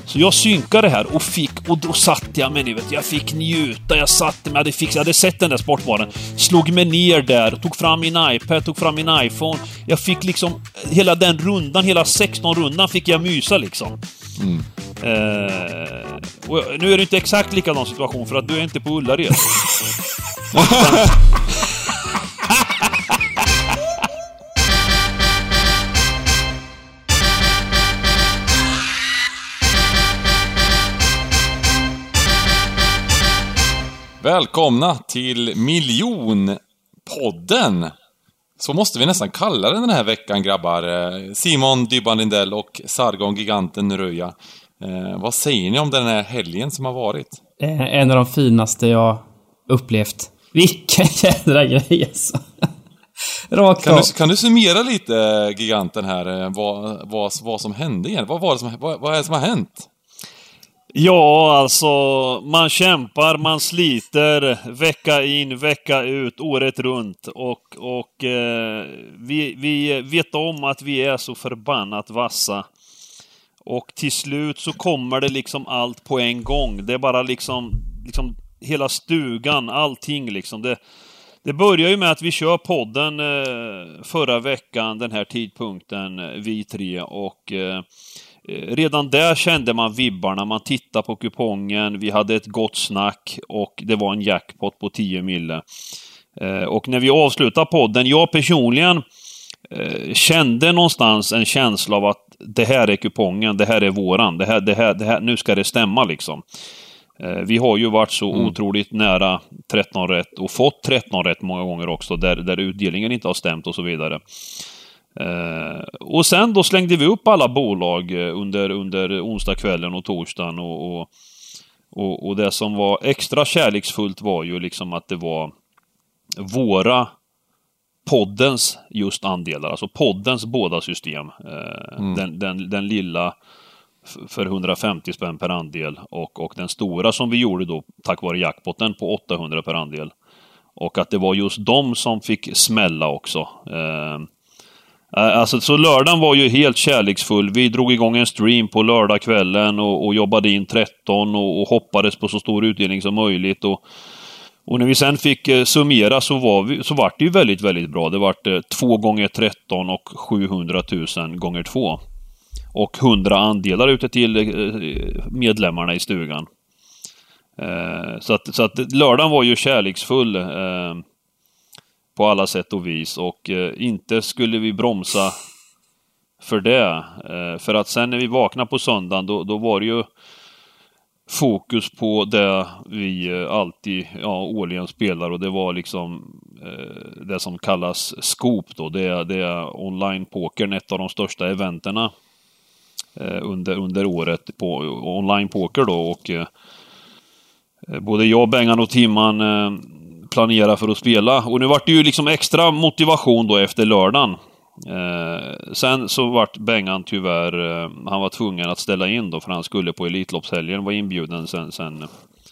Så jag synkade det här och då satt jag med, ni vet, jag fick njuta, jag hade sett den där sportbaren, slog mig ner där, tog fram min iPad, tog fram min iPhone. Jag fick liksom hela den rundan, hela 16-rundan fick jag mysa liksom. Och nu är det inte exakt likadan situation för att du är inte på Ullared. Välkomna till Miljonpodden. Så måste vi nästan kalla den här veckan, grabbar. Simon Dybban Lindell och Sargon Giganten Nuröja. Vad säger ni om den här helgen som har varit? En av de finaste jag upplevt. Vilken jädra grej alltså. Kan du summera lite, Giganten, här? Vad som hände igen? Vad är det som har hänt? Ja, alltså, man kämpar, man sliter vecka in, vecka ut, året runt och vi vet om att vi är så förbannat vassa. Och till slut så kommer det liksom allt på en gång. Det är bara liksom hela stugan, allting liksom. Det börjar ju med att vi kör podden förra veckan, den här tidpunkten, vi tre, och redan där kände man vibbarna. Man tittade på kupongen, vi hade ett gott snack och det var en jackpot på 10 mille. Och när vi avslutade podden, jag personligen kände någonstans en känsla av att det här är kupongen, det här är våran, det här, nu ska det stämma liksom. Vi har ju varit så otroligt nära 13 rätt och fått 13 rätt många gånger också, där utdelningen inte har stämt och så vidare. Och sen då slängde vi upp alla bolag under onsdagskvällen och torsdagen och det som var extra kärleksfullt var ju liksom att det var våra poddens just andelar, alltså poddens båda system. Den lilla för 150 spänn per andel och den stora som vi gjorde då tack vare jackpotten på 800 per andel. Och att det var just de som fick smälla också. Alltså, så lördagen var ju helt kärleksfull. Vi drog igång en stream på lördagskvällen och jobbade in 13 och hoppades på så stor utdelning som möjligt. Och när vi sen fick summera så var det ju väldigt, väldigt bra. Det var 2 gånger 13 och 700 000 gånger 2. Och 100 andelar ute till medlemmarna i stugan. Så att lördagen var ju kärleksfull på alla sätt och vis. Och inte skulle vi bromsa för det. För att sen när vi vaknade på söndagen då var det ju fokus på det vi alltid årligen spelar, och det var liksom det som kallas Scoop då. Det är online poker, ett av de största eventerna under året på online poker då, och både jag, Bengan och Timman planerar för att spela, och nu vart det ju liksom extra motivation då efter lördagen. Sen så vart Bengan tyvärr, han var tvungen att ställa in då för han skulle på Elitloppshelgen, var inbjuden sen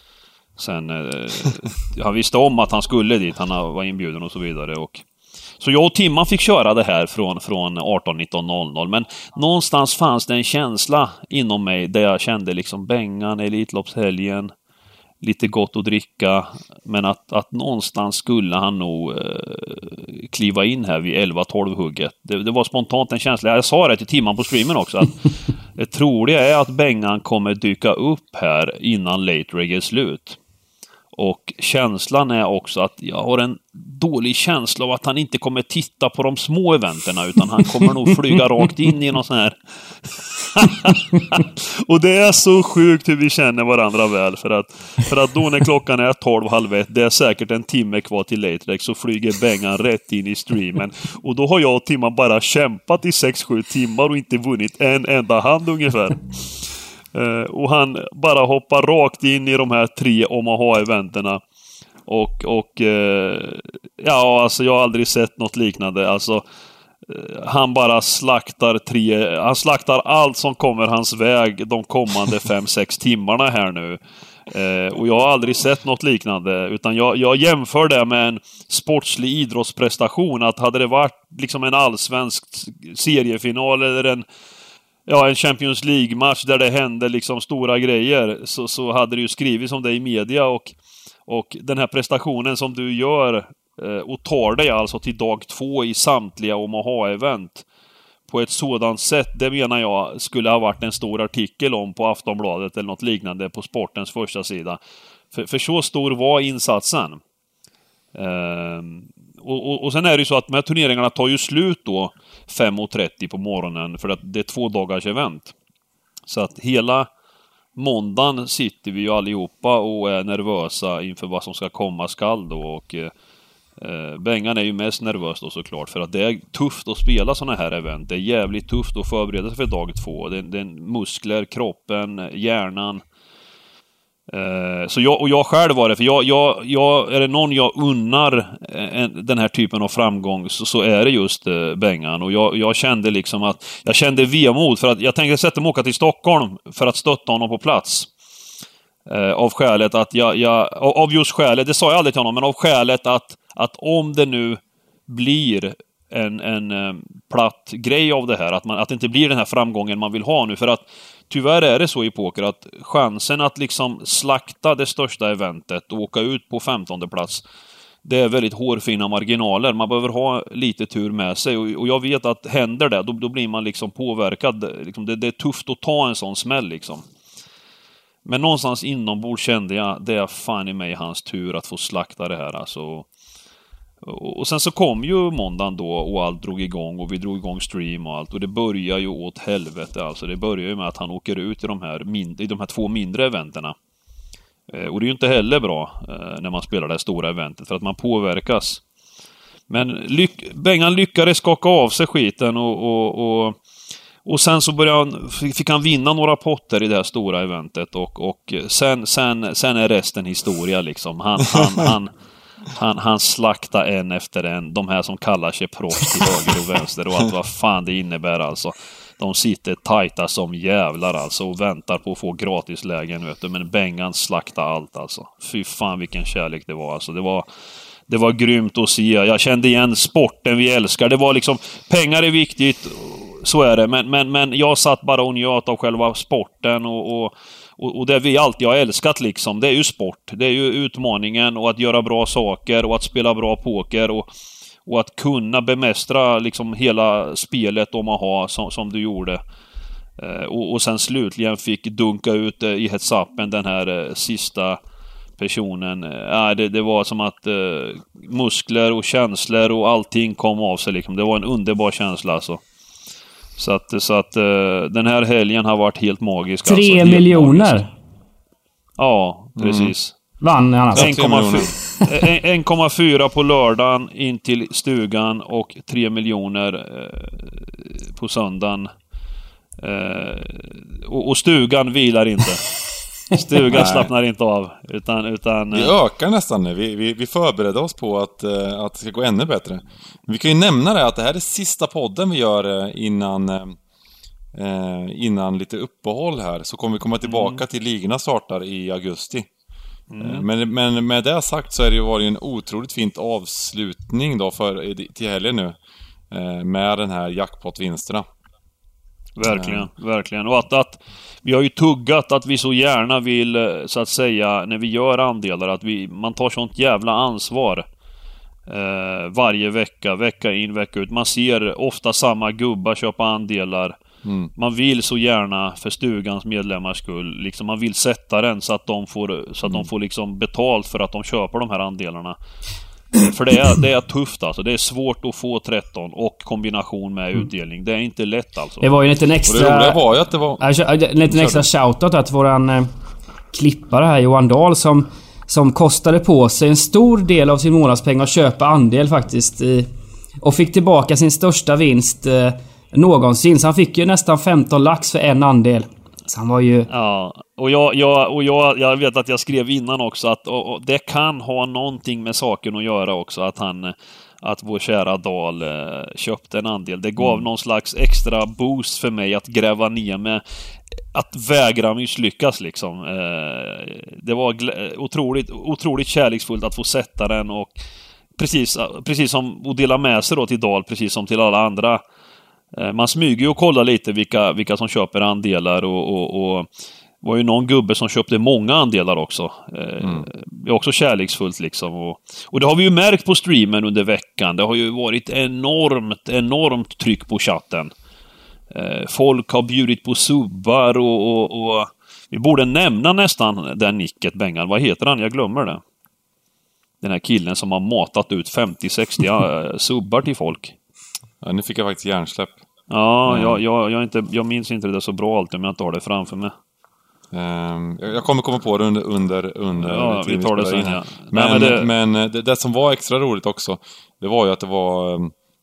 han visste om att han skulle dit, han var inbjuden och så vidare, och så jag och Timman fick köra det här från 18-19:00, men någonstans fanns det en känsla inom mig där jag kände liksom Bengan, Elitloppshelgen, lite gott att dricka, men att någonstans skulle han nog kliva in här vid 11-12 hugget. Det var spontant en känsla. Jag sa det till Timman på streamen också, att det troliga är att Bengan kommer dyka upp här innan late reggae är slut. Och känslan är också att jag har en dålig känsla av att han inte kommer titta på de små eventerna, utan han kommer nog flyga rakt in i någon sån här. Och det är så sjukt hur vi känner varandra väl, för att då när klockan är 12:30, det är säkert en timme kvar till late reggae, så flyger Bengan rätt in i streamen. Och då har jag och Timman bara kämpat i 6-7 timmar och inte vunnit en enda hand ungefär. Och han bara hoppar rakt in i de här 3 Omaha-eventerna. Och ja, alltså jag har aldrig sett något liknande. Alltså han bara slaktar slaktar allt som kommer hans väg de kommande 5-6 timmarna här nu. Och jag har aldrig sett något liknande, utan jag jämför det med en sportslig idrottsprestation. Att hade det varit liksom en allsvensk seriefinal eller en Champions League-match där det hände liksom stora grejer, så hade det ju skrivits om det i media, och den här prestationen som du gör och tar dig alltså till dag 2 i samtliga Omaha-event på ett sådant sätt, det menar jag skulle ha varit en stor artikel om på Aftonbladet eller något liknande på Sportens första sida. För så stor var insatsen. Och sen är det ju så att de här turneringarna tar ju slut då 5:30 på morgonen, för att det är 2 dagars event. Så att hela måndagen sitter vi ju allihopa och är nervösa inför vad som ska komma skall då, och Bengan är ju mest nervös då såklart, för att det är tufft att spela såna här event. Det är jävligt tufft att förbereda sig för dag 2. Det är muskler, kroppen, hjärnan. Så jag själv var det, för jag är det någon jag unnar den här typen av framgång, så är det just Bengan. Och jag kände liksom att jag kände vemod, för att jag tänkte sätta mig åka till Stockholm för att stötta honom på plats. Av skälet att av just skälet, det sa jag aldrig till honom, men av skälet att om det nu blir en platt grej av det här, att det inte blir den här framgången man vill ha nu, för att tyvärr är det så i poker att chansen att liksom slakta det största eventet och åka ut på 15:e plats, det är väldigt hårfina marginaler. Man behöver ha lite tur med sig, och jag vet att händer det, då blir man liksom påverkad. Liksom det är tufft att ta en sån smäll liksom. Men någonstans inombords kände jag, det är fan i mig hans tur att få slakta det här alltså. Och sen så kom ju måndagen då, och allt drog igång, och vi drog igång stream och allt, och det börjar ju åt helvete alltså. Det börjar ju med att han åker ut i de här 2 mindre eventerna. Och det är ju inte heller bra när man spelar det stora eventet, för att man påverkas. Men Bengan lyckades skaka av sig skiten, och sen så fick han vinna några potter i det här stora eventet, och sen är resten historia liksom. Han slaktar en efter en, de här som kallar sig proffs till höger och vänster, och allt vad fan det innebär alltså. De sitter tajta som jävlar alltså och väntar på att få gratislägen, vet du. Men Bengan slaktar allt alltså. Fy fan vilken kärlek det var alltså. Det var grymt att se. Jag kände igen sporten vi älskar. Det var liksom, pengar är viktigt, så är det. Men jag satt bara och njöt av själva sporten, och det vi alltid har älskat liksom, det är ju sport. Det är ju utmaningen, och att göra bra saker, och att spela bra poker, och att kunna bemästra liksom hela spelet om man har som du gjorde. Och sen slutligen fick dunka ut i heads-upen den här sista personen. Det var som att muskler och känslor och allting kom av sig liksom. Det var en underbar känsla alltså. Så att den här helgen har varit helt magisk. 3 alltså, miljoner? Magisk. Ja, precis. Vann han alltså? 1,4 på lördagen in till stugan, och 3 miljoner på söndagen. Och stugan vilar inte. Stugan slappnar inte av, utan vi ökar nästan nu. Vi förbereder oss på att det ska gå ännu bättre. Vi kan ju nämna det att det här är sista podden vi gör innan lite uppehåll här. Så kommer vi komma tillbaka till ligorna startar i augusti. Men med det sagt så är det ju varit en otroligt fint avslutning då till helgen nu med den här jackpot-vinsterna. Verkligen. Och att vi har ju tuggat att vi så gärna vill, så att säga, när vi gör andelar, att man tar sånt jävla ansvar varje vecka in, vecka ut. Man ser ofta samma gubbar köpa andelar. Man vill så gärna för stugans medlemmars skull liksom, man vill sätta den så att de får liksom betalt för att de köper de här andelarna. För det är tufft alltså. Det är svårt att få 13 och kombination med utdelning. Det är inte lätt alltså. Det var ju en liten extra... Och det roliga var ju att det var... En liten extra shoutout att våran klippare här, Johan Dahl, som kostade på sig en stor del av sin månadspeng att köpa andel faktiskt och fick tillbaka sin största vinst någonsin. Så han fick ju nästan 15 lax för en andel. Så han var ju... Ja, och jag vet att jag skrev innan också att och det kan ha någonting med saken att göra också, att vår kära Dahl köpte en andel. Det gav någon slags extra boost för mig att gräva ner med, att vägra misslyckas liksom. Det var otroligt kärleksfullt att få sätta den, och precis som att dela med sig då till Dahl, precis som till alla andra Man smyger ju och kollar lite vilka som köper andelar och det var ju någon gubbe som köpte många andelar också. Det är också kärleksfullt liksom. Och det har vi ju märkt på streamen under veckan. Det har ju varit enormt tryck på chatten. Folk har bjudit på subbar och vi borde nämna nästan den nicket, Bengan. Vad heter han? Jag glömmer det. Den här killen som har matat ut 50-60 subbar till folk. Ja, nu fick jag faktiskt hjärnsläpp. Ja, jag minns inte det där så bra alltid, om jag inte har det framför mig. Jag kommer komma på det under ja, vi tar det sen, ja. Men det som var extra roligt också, det var ju att det var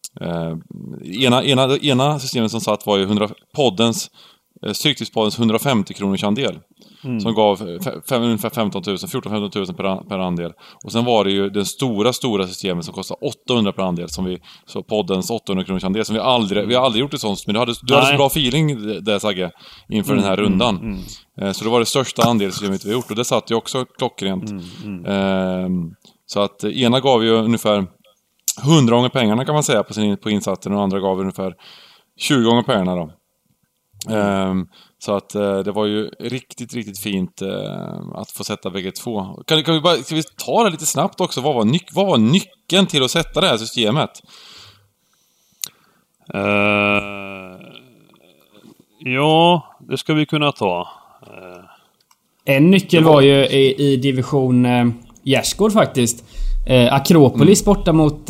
ena systemet som satt var ju Stryktipspoddens 150 kronors andel. Som gav ungefär 14-15 000 per andel. Och sen var det ju den stora systemet som kostade 800 per andel, så poddens 800 kronors andel, som vi har aldrig gjort ett sånt, men du hade så bra feeling där, Sagge, inför den här rundan. Så det var det största andelssystemet vi har gjort, och det satt ju också klockrent. Så att ena gav ju ungefär 100 gånger pengarna, kan man säga, på insatsen, och andra gav ungefär 20 gånger pengarna då. Så att det var ju riktigt fint att få sätta bägge två. Kan vi ta det lite snabbt också? Vad var nyckeln till att sätta det här systemet? Ja, det ska vi kunna ta. En nyckel var ju i division Gärsgård faktiskt. Akropolis borta mot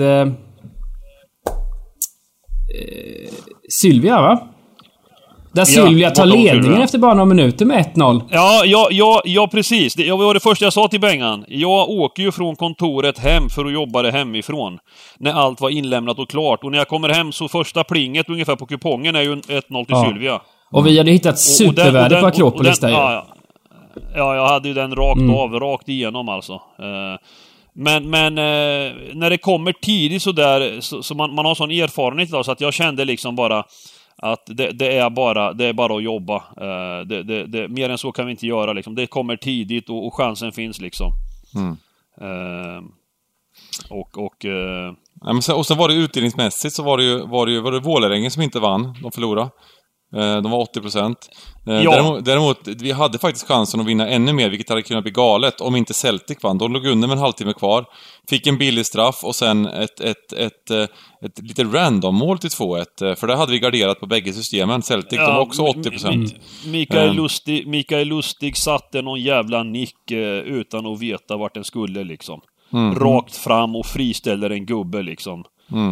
Sylvia, va? Där Sylvia tar ledningen efter bara några minuter med 1-0. Ja, precis. Det var det första jag sa till Bengan. Jag åker ju från kontoret hem för att jobba det hemifrån. När allt var inlämnat och klart. Och när jag kommer hem så första plinget ungefär på kupongen är ju 1-0 till Sylvia. Och vi hade hittat supervärde på Akropolis där ju. Ja, jag hade ju den rakt igenom alltså. Men när det kommer tidigt så där, så man har sån erfarenhet då, så att jag kände liksom bara att det är bara att jobba. Mer än så kan vi inte göra liksom. Det kommer tidigt och chansen finns liksom. Och så var det utdelningsmässigt, så var det Vålerengen som inte vann. De förlorade. De var 80%. Däremot, vi hade faktiskt chansen att vinna ännu mer, vilket hade kunnat bli galet om inte Celtic vann. De låg under med en halvtimme kvar. Fick en billig straff och sen ett lite random mål till 2-1. För det hade vi garderat på bägge systemen. Celtic, de var också 80%. Mikael Lustig satte någon jävla nick utan att veta vart den skulle liksom. Rakt fram och friställer en gubbe liksom.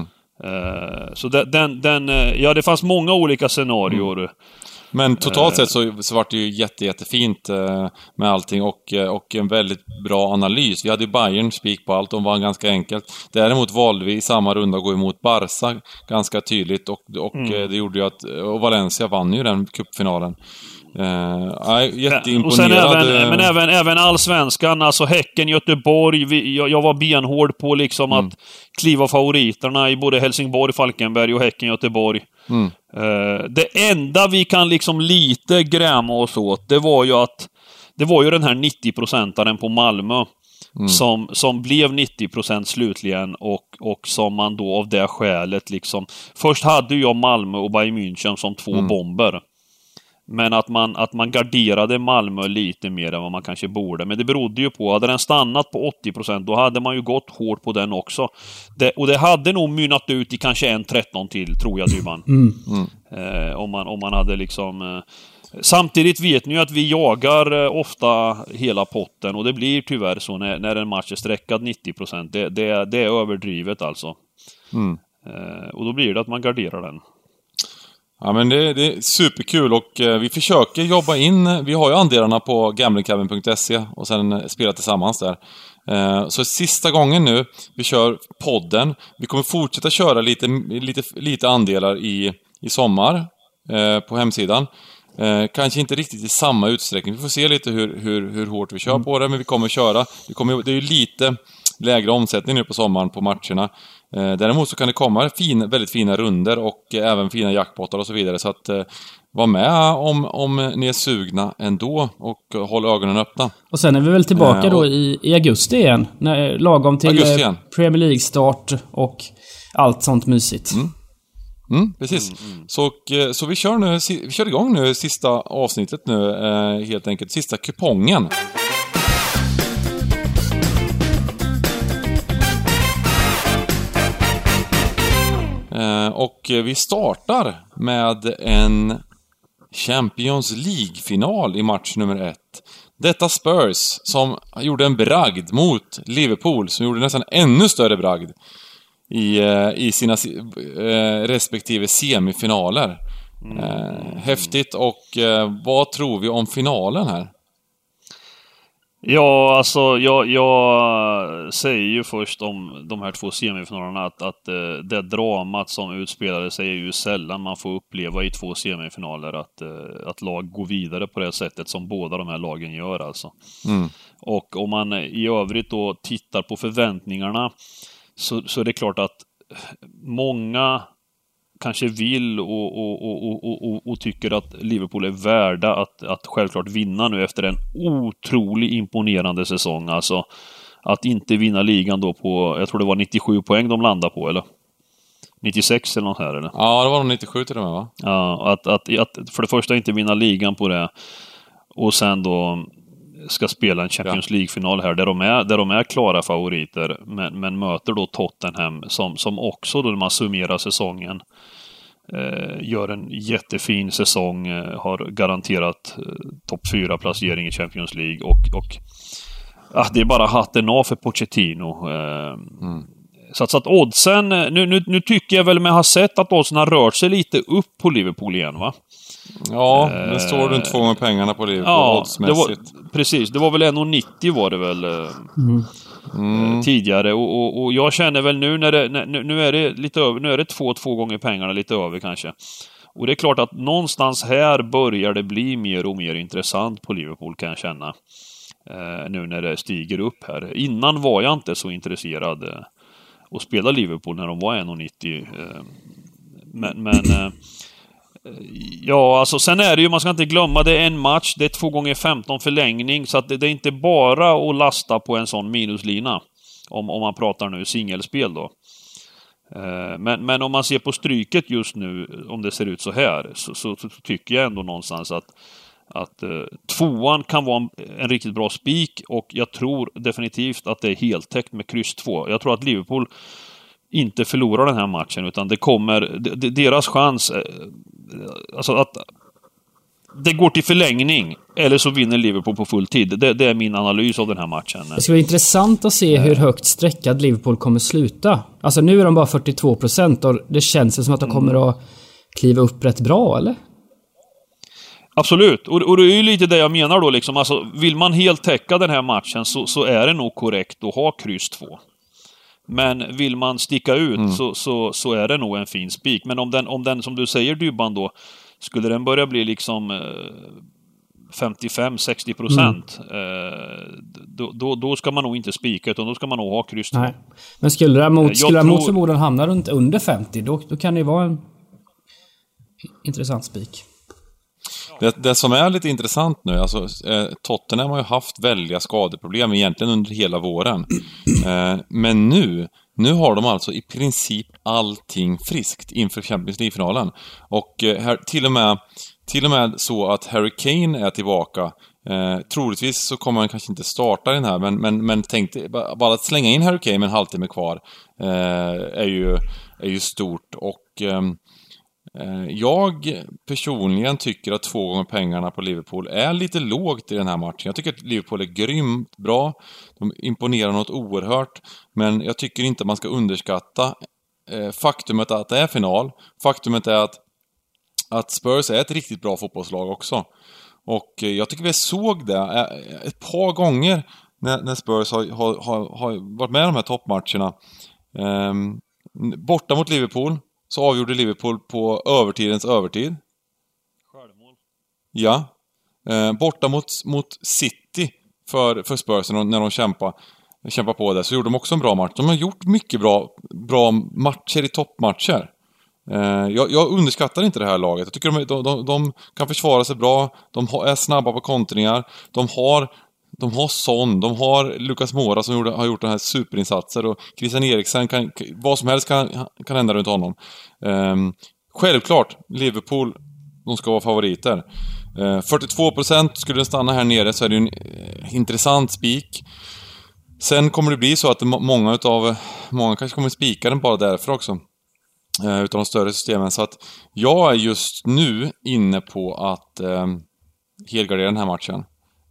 Så det fanns många olika scenarier. Men totalt sett så var det ju jättefint med allting och en väldigt bra analys. Vi hade ju Bayern spik på allt, de var ganska enkelt. Däremot valde vi i samma runda att gå emot Barca ganska tydligt och det gjorde ju att och Valencia vann ju den cupfinalen. Jätteimponerad. Och sen även allsvenskan, alltså Häcken, Göteborg. Jag var benhård på liksom att kliva favoriterna i både Helsingborg, Falkenberg och Häcken, Göteborg. Det enda vi kan liksom lite gräma oss åt, det var ju den här 90%aren på Malmö som blev 90% slutligen och som man då av det skälet liksom, först hade jag Malmö och Bayern München som två bomber. Men att man garderade Malmö lite mer än vad man kanske borde. Men det berodde ju på, hade den stannat på 80%, då hade man ju gått hårt på den också. Och det hade nog mynnat ut i kanske 1-13 till, tror jag, Dybban. Om man hade liksom... Samtidigt vet ni ju att vi jagar ofta hela potten, och det blir tyvärr så när en match är sträckad 90%. Det är överdrivet alltså. Och då blir det att man garderar den. Ja, men det är superkul, och vi försöker jobba in, vi har ju andelarna på gamblingcabin.se och sen spela tillsammans där. Så sista gången nu vi kör podden, vi kommer fortsätta köra lite andelar i sommar på hemsidan. Kanske inte riktigt i samma utsträckning. Vi får se lite hur hårt vi kör på det, men vi kommer köra. Det är ju lite lägre omsättning nu på sommaren på matcherna. Däremot så kan det komma väldigt fina runder och även fina jackpottar och så vidare. Så att var med om ni är sugna ändå, och håll ögonen öppna. Och sen är vi väl tillbaka då i augusti igen. Lagom till Premier League-start och allt sånt mysigt. Precis. Så vi kör igång nu sista avsnittet nu, helt enkelt. Sista kupongen. Och vi startar med en Champions League-final i match nummer 1. Detta Spurs som gjorde en bragd mot Liverpool, som gjorde nästan ännu större bragd i sina respektive semifinaler. Häftigt. Och vad tror vi om finalen här? Ja, alltså jag säger ju först om de här 2 semifinalerna att det dramat som utspelade sig är ju sällan man får uppleva i 2 semifinaler, att lag går vidare på det sättet som båda de här lagen gör alltså. Och om man i övrigt då tittar på förväntningarna, så är det klart att många kanske vill och tycker att Liverpool är värda att självklart vinna nu efter en otroligt imponerande säsong. Alltså att inte vinna ligan då på, jag tror det var 97 poäng de landade på, eller 96 eller något här, eller? Ja, det var nog 97 till och med, va? Ja, att för det första inte vinna ligan på det, och sen då ska spela en Champions League-final här där de är klara favoriter, men möter då Tottenham som också då, när man summerar säsongen, gör en jättefin säsong, har garanterat topp 4-placering i Champions League, och det är bara hatten av för Pochettino. Så att oddsen, nu tycker jag väl, med har sett att oddsen har rört sig lite upp på Liverpool igen, va? Ja, det står runt 2 gånger pengarna på Liverpool oddsmässigt. Precis, det var väl 1,90 var det väl tidigare, och jag känner väl nu nu är det lite över, nu är det 2 gånger pengarna, lite över kanske. Och det är klart att någonstans här börjar det bli mer och mer intressant på Liverpool, kan jag känna, nu när det stiger upp här. Innan var jag inte så intresserad att spela Liverpool när de var 1,90, men ja, alltså sen är det ju, man ska inte glömma, det är en match, det är 2 gånger 15 förlängning, så att det är inte bara att lasta på en sån minuslina, om man pratar nu singelspel då. Men om man ser på stryket just nu, om det ser ut så här, så tycker jag ändå någonstans att 2:an kan vara en riktigt bra spik, och jag tror definitivt att det är heltäckt med kryss 2. Jag tror att Liverpool inte förlorar den här matchen, utan det kommer deras chans, alltså att det går till förlängning, eller så vinner Liverpool på full tid. Det är min analys av den här matchen. Det ska vara intressant att se hur högt sträckad Liverpool kommer sluta. Alltså nu är de bara 42%, och det känns som att de kommer att kliva upp rätt bra, eller? Absolut, och det är ju lite det jag menar då liksom. Alltså, vill man helt täcka den här matchen, så är det nog korrekt att ha kryss 2. Men vill man sticka ut, så är det nog en fin spik. Men om den som du säger, Dybban, då skulle den börja bli liksom 55-60%, då ska man nog inte spika, utan då ska man nog ha kryss 2. Nej. Men skulle det mot förmodan hamna runt under 50, då kan det vara en intressant spik. Det som är lite intressant nu, alltså Tottenham har ju haft väldiga skadeproblem egentligen under hela våren. Men nu har de alltså i princip allting friskt inför Champions League-finalen. Och här, till och med så att Harry Kane är tillbaka. Troligtvis så kommer han kanske inte starta den här, men tänkte bara att slänga in Harry Kane med en halvtimme kvar är ju stort. Och jag personligen tycker att 2 gånger pengarna på Liverpool är lite lågt i den här matchen. Jag tycker att Liverpool är grymt bra. De imponerar något oerhört. Men jag tycker inte att man ska underskatta faktumet att det är final. Faktumet är att Spurs är ett riktigt bra fotbollslag också. Och jag tycker vi såg det ett par gånger när Spurs har varit med i de här toppmatcherna. Borta mot Liverpool så avgjorde Liverpool på övertidens övertid. Självmål. Ja. Borta mot City för Spurs när de kämpar på det, så gjorde de också en bra match. De har gjort mycket bra matcher i toppmatcher. Jag underskattar inte det här laget. Jag tycker de kan försvara sig bra. De är snabba på kontringar. De har Son, de har Lucas Moura som har gjort den här superinsatser, och Christian Eriksen vad som helst kan hända runt honom. självklart, Liverpool, de ska vara favoriter. 42% skulle den stanna här nere, så är det ju en intressant spik. Sen kommer det bli så att många kanske kommer spika den bara därför också. Utav de större systemen. Så att jag är just nu inne på att helgardera den här matchen.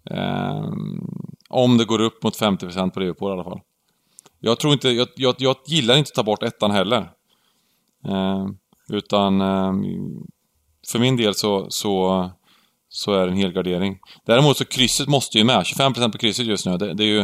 Om det går upp mot 50% på Liverpool i alla fall. Jag tror inte, jag gillar inte att ta bort ettan heller. Utan för min del så är det en helgardering. Däremot så krysset måste ju med. 25% på krysset just nu. Det är ju...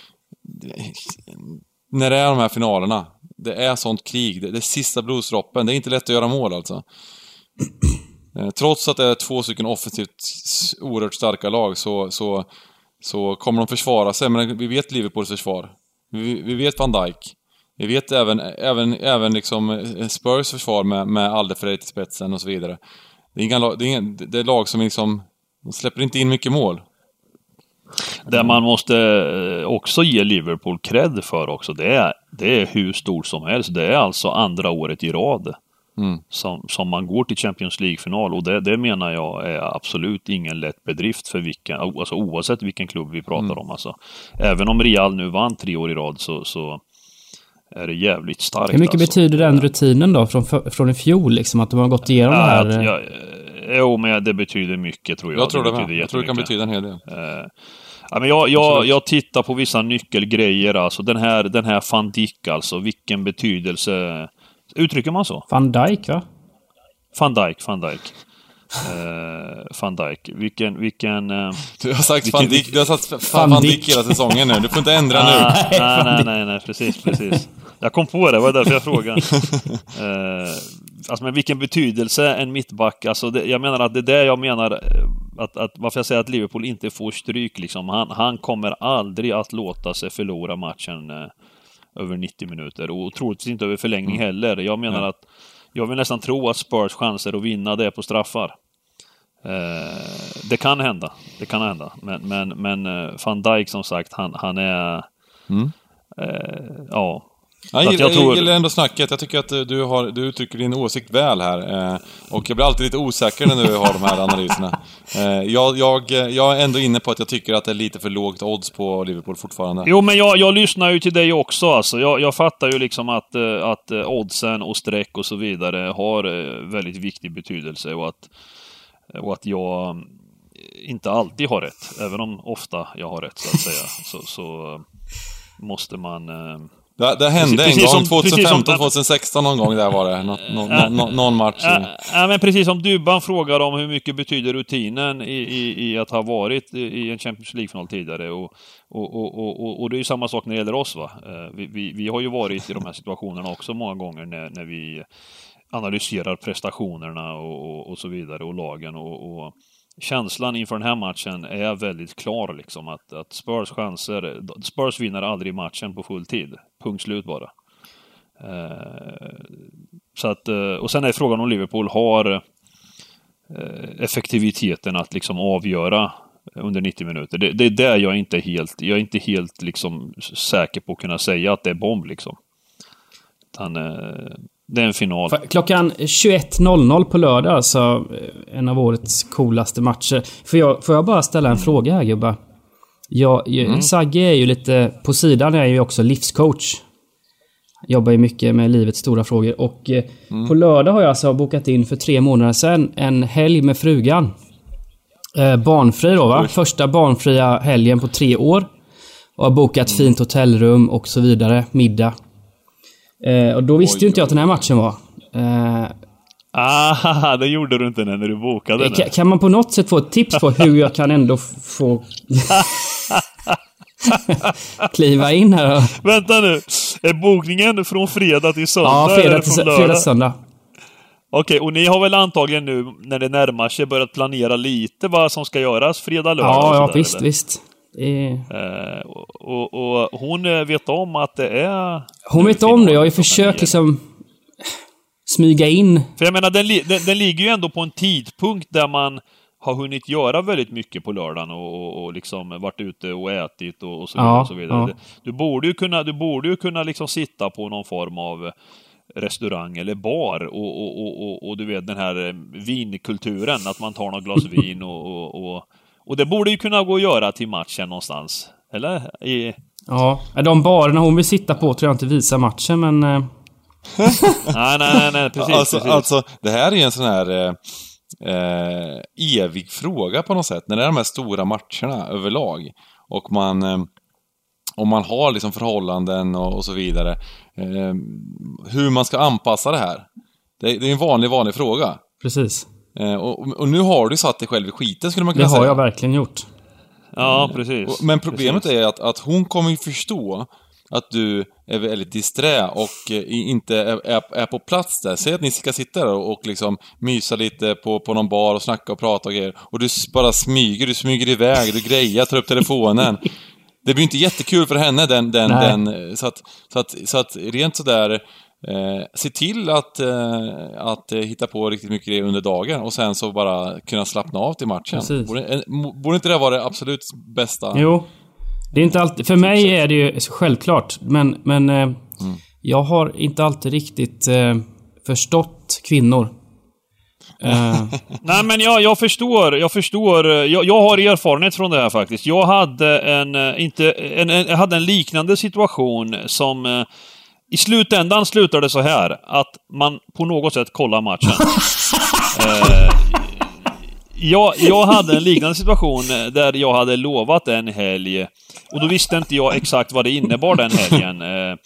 när det är de här finalerna, det är sånt krig, det är sista blodsdroppen, det är inte lätt att göra mål alltså. Trots att det är 2 stycken offensivt oerhört starka lag så kommer de försvara sig, men vi vet Liverpools försvar. Vi vet Van Dijk. Vi vet även liksom Spurs försvar med Alderweireld i spetsen och så vidare. Det är lag som liksom, de släpper inte in mycket mål. Det man måste också ge Liverpool cred för också, det är hur stort som helst. Det är alltså andra året i rad som man går till Champions League-final, och det menar jag är absolut ingen lätt bedrift för alltså oavsett vilken klubb vi pratar om. Alltså, även om Real nu vann 3 år i rad så är det jävligt starkt. Hur mycket alltså. betyder den rutinen då från i fjol, liksom, att de har gått igenom det här? Jo, men det betyder mycket, tror jag. Jag tror det kan betyda en hel del. Ja, men jag tittar på vissa nyckelgrejer, alltså den här Van Dijk, alltså vilken betydelse, uttrycker man så? Van Dijk, va? Van Dijk. Van Dijk. Vilken du har sagt Van Dijk, du har sagt Van Dijk hela säsongen nu. Du får inte ändra nu. Nej, precis. Jag kom på det, var därför jag frågade. Alltså, men vilken betydelse en mittback, alltså jag menar att det är det jag menar att varför jag säger att Liverpool inte får stryk liksom. Han kommer aldrig att låta sig förlora matchen över 90 minuter, och troligtvis inte över förlängning heller. Jag menar att jag vill nästan tro att Spurs chanser att vinna det på straffar. Det kan hända. Men Van Dijk, som sagt, han är ja. Jag gillar ändå snacket. Jag tycker att du uttrycker din åsikt väl här. Och jag blir alltid lite osäker när du har de här analyserna. Jag är ändå inne på att jag tycker att det är lite för lågt odds på Liverpool fortfarande. Jo, men jag lyssnar ju till dig också. Alltså. Jag fattar ju liksom att oddsen och streck och så vidare har väldigt viktig betydelse. Och att jag inte alltid har rätt. Även om ofta jag har rätt, så att säga. Så måste man... Det hände en gång, 2015, 2016 någon gång där var det. Någon match. Men precis som Dubban frågar om hur mycket betyder rutinen i att ha varit i en Champions League-final tidigare. Och det är ju samma sak när det gäller oss, va? Vi har ju varit i de här situationerna också många gånger när vi analyserar prestationerna och så vidare, och lagen och känslan inför den här matchen är väldigt klar liksom, att Spurs vinner aldrig matchen på full tid. Punkt slut bara. Så att, och sen är frågan om Liverpool har effektiviteten att liksom avgöra under 90 minuter. Det är där jag är inte helt liksom säker på att kunna säga att det är bomb liksom. Det är en final. Klockan 21.00 på lördag, alltså en av årets coolaste matcher. Får jag bara ställa en fråga här, gubbar? Sagge är ju lite på sidan, är ju också livscoach. Jobbar ju mycket med livets stora frågor. Och på lördag har jag alltså bokat in för 3 månader sedan en helg med frugan. Barnfri då, va? Första barnfria helgen på 3 år. Och har bokat fint hotellrum och så vidare. Middag. Och då visste ju inte jag att den här matchen var. Det gjorde du inte när du bokade den. Kan man på något sätt få ett tips på hur jag kan ändå få kliva in här? Vänta nu. Är bokningen från fredag till söndag? Ja, fredag till söndag. Okej, och ni har väl antagligen nu, när det närmar sig, börjat planera lite vad som ska göras fredag, lördag? Ja, där, visst. Och hon vet om att det är... Hon vet om det. Jag har ju försökt liksom smyga in. För jag menar, den ligger ju ändå på en tidpunkt där man har hunnit göra väldigt mycket på lördagen och liksom varit ute och ätit och så vidare. Ja, och så vidare. Ja. Du borde ju kunna liksom sitta på någon form av restaurang eller bar och du vet den här vinkulturen, att man tar något glas vin och det borde ju kunna gå att göra till matchen någonstans, eller? Ja, de barerna hon vill sitta på tror jag inte visar matchen, men... nej, precis. Alltså, det här är en sån här evig fråga på något sätt. När det är de här stora matcherna överlag och om man har liksom förhållanden och så vidare, hur man ska anpassa det här. Det är en vanlig fråga. Precis. Och nu har du satt dig själv i skiten, skulle man kunna säga. Det har jag verkligen gjort. Ja, precis. Men problemet är att hon kommer ju förstå att du är väldigt disträ och inte är på plats där. Säg att ni ska sitta där och liksom mysa lite på någon bar och snacka och prata och grejer. Och du bara smyger iväg, du grejar, tar upp telefonen. Det blir inte jättekul för henne så att rent sådär se till att hitta på riktigt mycket grejer under dagen och sen så bara kunna slappna av till matchen. Borde inte det vara det absolut bästa? Jo. Det är inte alltid, för mig är det ju självklart, men jag har inte alltid riktigt förstått kvinnor. Nej, men jag förstår. Jag har erfarenhet från det här faktiskt. Jag hade en liknande situation som i slutändan slutade så här att man på något sätt kollar matchen. Jag hade en liknande situation där jag hade lovat en helg och då visste inte jag exakt vad det innebar den helgen.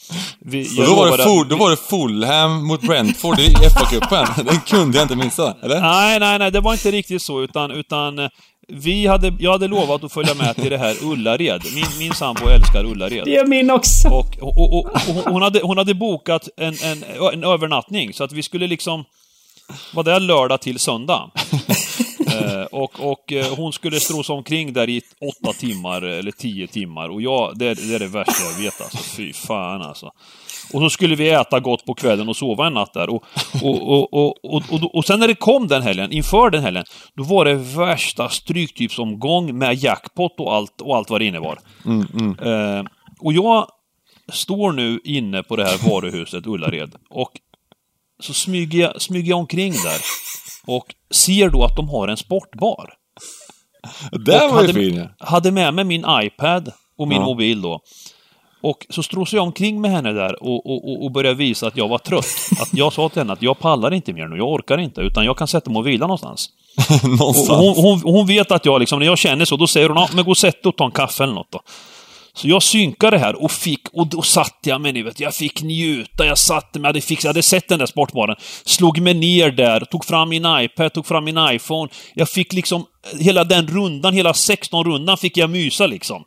Då var det Fulham mot Brentford i FA-cupen. Den kunde jag inte missa, eller? Nej, det var inte riktigt så utan jag hade lovat att följa med till det här Ullared. Min sambo älskar Ullared. Det är min också. Och hon hade bokat en övernattning så att vi skulle liksom var det lördag till söndag. Och hon skulle stråsa omkring där i 8 timmar eller 10 timmar. Och det är det värsta jag vet alltså. Fy fan alltså. Och så skulle vi äta gott på kvällen och sova en natt där. Och sen när det kom inför den helgen, då var det värsta stryktipsomgång med jackpot och allt vad det innebar. Och jag står nu inne på det här varuhuset Ullared och så smyger jag omkring där och ser då att de har en sportbar. Det var ju fin. Hade med mig min iPad och min mobil då. Och så strosade jag omkring med henne där och började visa att jag var trött. Att jag sa till henne att jag pallar inte mer nu, jag orkar inte, utan jag kan sätta mig och vila någonstans. Hon vet att jag liksom, när jag känner så, då säger hon, men gå och sätt och ta en kaffe eller något då. Så jag synkade här och då satt jag med, ni vet, jag fick njuta, jag satt med, jag hade sett den där sportbaren, slog mig ner där, tog fram min iPad, tog fram min iPhone, jag fick liksom, hela den rundan, hela 16 rundan fick jag mysa liksom.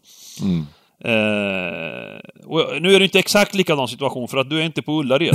Och nu är det inte exakt likadan situation för att du är inte på Ullared.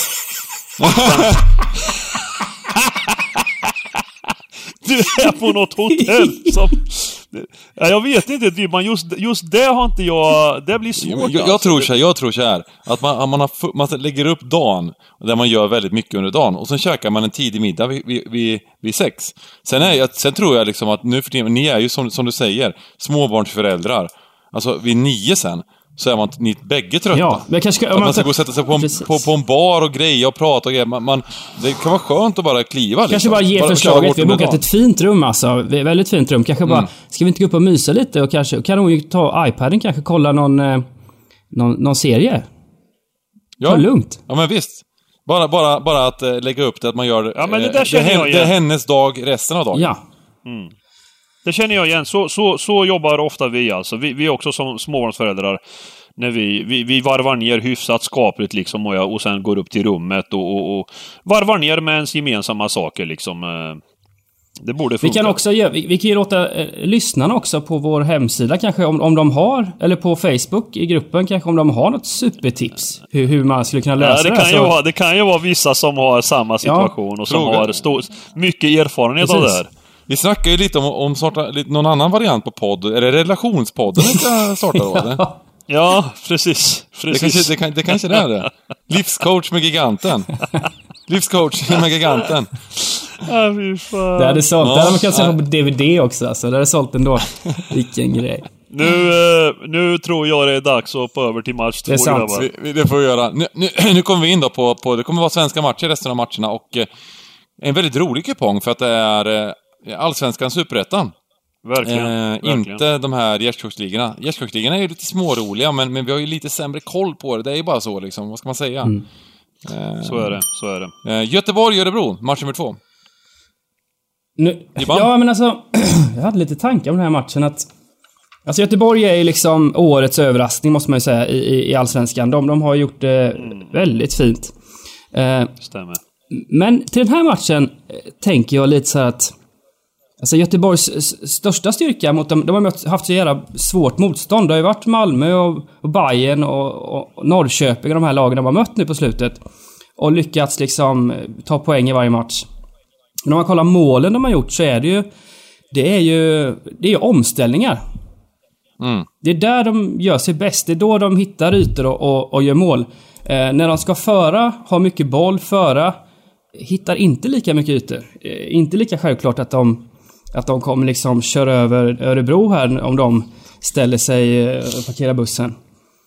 Du är på något hotell som... Jag vet inte, man just det har inte jag... Det blir svårt. Jag tror så här att man lägger upp dagen där man gör väldigt mycket under dagen och sen käkar man en tidig middag vid 6. Sen tror jag liksom att nu för tiden, ni är ju som du säger småbarnsföräldrar. Alltså vid 9 sen så är ni bägge trötta. Ja, men man ska gå och sätta sig på en bar och greja och prata och grejer. Det kan vara skönt att bara kliva. Kanske liksom. bara ge förslaget. Vi har bokat ett fint rum alltså. Väldigt fint rum. Kanske bara, ska vi inte gå upp och mysa lite och kanske kan hon ju ta iPaden, kanske kolla någon serie. Ja. Ta lugnt. Ja, men visst. Bara att lägga upp det, att man gör ja, men det där känner jag igen. Det är hennes dag resten av dagen. Ja. Det känner jag igen. Så jobbar ofta vi alltså. Vi är också som småbarnsföräldrar. När vi varvar ner hyfsat skapligt liksom och sen går upp till rummet och varvar ner med ens gemensamma saker liksom. Det borde funka. Vi kan ju låta lyssnarna också på vår hemsida kanske om de har, eller på Facebook i gruppen kanske om de har något supertips hur man skulle kunna lösa det. Det kan ju vara vissa som har samma situation och som har mycket erfarenhet av det här. Vi snackar ju lite om någon annan variant på podd. Är det relationspodden vi ska starta då, eller? Ja, precis. Det kanske det är det. Livscoach med giganten. Livscoach med giganten. Ja, fy fan. Det hade sålt. Det hade man kan se på DVD också. Alltså. Det hade sålt ändå. Vilken grej. Nu tror jag det är dags att hoppa över till match 2. Det är sant. Det får vi göra. Nu kommer vi in då på... Det kommer vara svenska matcher resten av matcherna och en väldigt rolig kupong för att det är Allsvenskan Superettan. Verkligen. Inte de här gästkocksligorna. Gästkocksligorna är ju lite småroliga, men vi har ju lite sämre koll på det. Det är ju bara så liksom. Vad ska man säga? Så är det. Göteborg-Örebro, match nummer 2. Ja, men alltså... jag hade lite tankar om den här matchen att... Alltså Göteborg är ju liksom årets överraskning måste man ju säga i Allsvenskan. De har gjort det väldigt fint. Stämmer. Men till den här matchen tänker jag lite så här att... Alltså Göteborgs största styrka mot dem, de har haft så jävla svårt motstånd. Det har ju varit Malmö och Bayern och Norrköping och de här lagen de har mött nu på slutet. Och lyckats liksom ta poäng i varje match. Men om man kollar målen de har gjort så är det är ju omställningar. Det är där de gör sig bäst. Det är då de hittar ytor och gör mål. När de ska ha mycket boll, hittar inte lika mycket ytor. Inte lika självklart att de kommer liksom köra över Örebro här om de ställer sig och parkerar bussen.